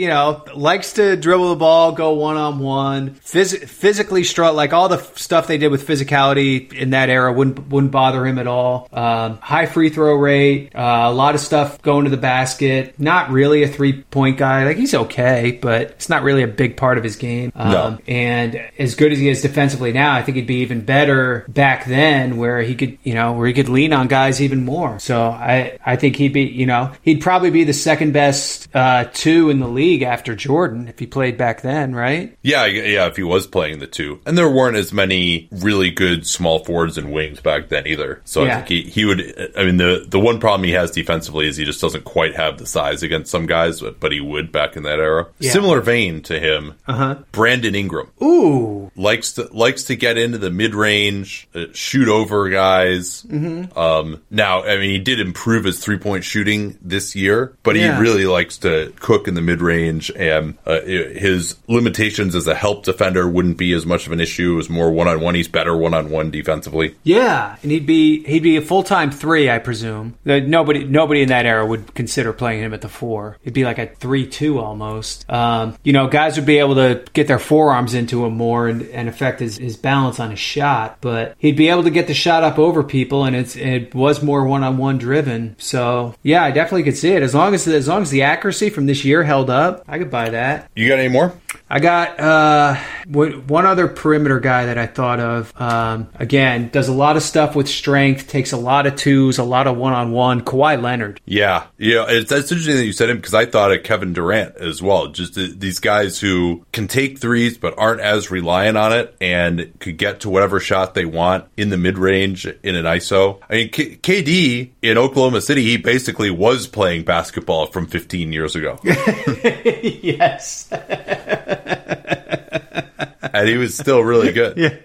to dribble the ball, go one-on-one, physically strong. Like all the stuff they did with physicality in that era wouldn't bother him at all. High free throw rate, a lot of stuff going to the basket. Not really a 3-point guy. Like he's okay, but it's not really a big part of his game. No. And as good as he is defensively now, I think he'd be even better back then, where he could lean on guys even more. So I think he'd probably be the second best 2 in the league after Jordan if he played back then, right? Yeah, if he was playing the 2. And there weren't as many really good small forwards and wings back then either. So I think he would, I mean, the one problem he has defensively is he just doesn't quite have the size against some guys, but he would back in that era. Yeah. Similar vein to him, Brandon Ingram. Ooh. Likes to get into the mid-range, shoot over guys. Now, I mean, he did improve his 3-point shooting this year, but he really likes to cook in the mid-range, and his limitations as a help defender wouldn't be as much of an issue. It was more one-on-one. He's better one-on-one defensively. Yeah, and he'd be a full-time 3, I presume. Nobody in that era would consider playing him at the 4. It'd be like a 3-2 almost. Guys would be able to get their forearms into him more and affect his balance on his shot, but he'd be able to get the shot up over people, and it was more one-on-one driven. So yeah, I definitely could see it. As long as the accuracy from this year held up, I could buy that. You got any more? I got one other perimeter guy that I thought of. Again, does a lot of stuff with strength, takes a lot of 2s, a lot of one-on-one. Kawhi Leonard. Yeah. It's interesting that you said him, because I thought of Kevin Durant as well. Just these guys who can take 3s but aren't as reliant on it and could get to whatever shot they want in the mid-range in an ISO. I mean, KD in Oklahoma City, he basically was playing basketball from 15 years ago. Yes. And he was still really good. Yeah.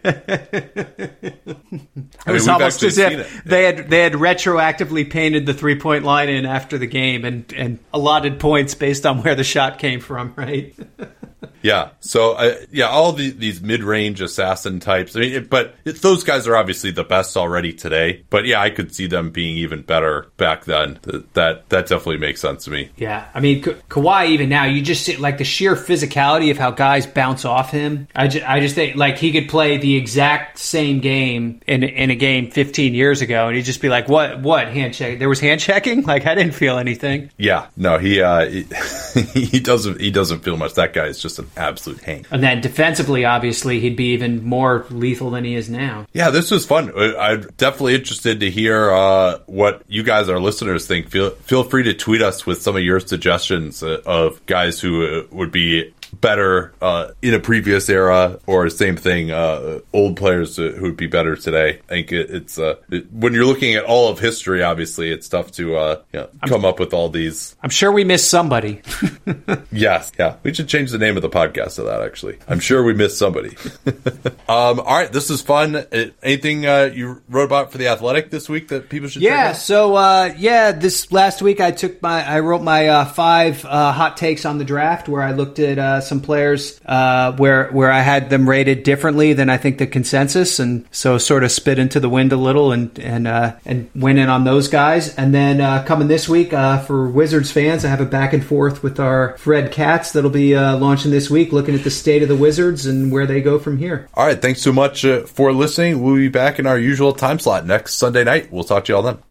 It was almost as if they had retroactively painted the 3-point line in after the game and allotted points based on where the shot came from, right? Yeah. So, all these mid-range assassin types. I mean, but those guys are obviously the best already today. But yeah, I could see them being even better back then. That definitely makes sense to me. Yeah. I mean, Kawhi, even now, you just see like the sheer physicality of how guys bounce off him. I just think like he could play the exact same game in a game 15 years ago, and he'd just be like, what handshake? There was hand checking? Like, I didn't feel anything. Yeah. No, he he doesn't feel much. That guy is just an absolute hank. And then defensively, obviously, he'd be even more lethal than he is now. Yeah, this was fun. I'm definitely interested to hear what you guys, our listeners, think. Feel free to tweet us with some of your suggestions of guys who would be better in a previous era, or same thing, old players who would be better today. I think it's when you're looking at all of history, obviously it's tough to come up with all these. I'm sure we missed somebody. Yes, yeah, we should change the name of the podcast to that. Actually, I'm sure we missed somebody. All right, this is fun. Anything you wrote about for The Athletic this week that people should check out? So this last week I wrote my 5 hot takes on the draft, where I looked at some players where I had them rated differently than I think the consensus, and so sort of spit into the wind a little and went in on those guys. And then coming this week for Wizards fans, I have a back and forth with our Fred Katz that'll be launching this week, looking at the state of the Wizards and where they go from here. All right, thanks so much for listening. We'll be back in our usual time slot next Sunday night. We'll talk to you all then.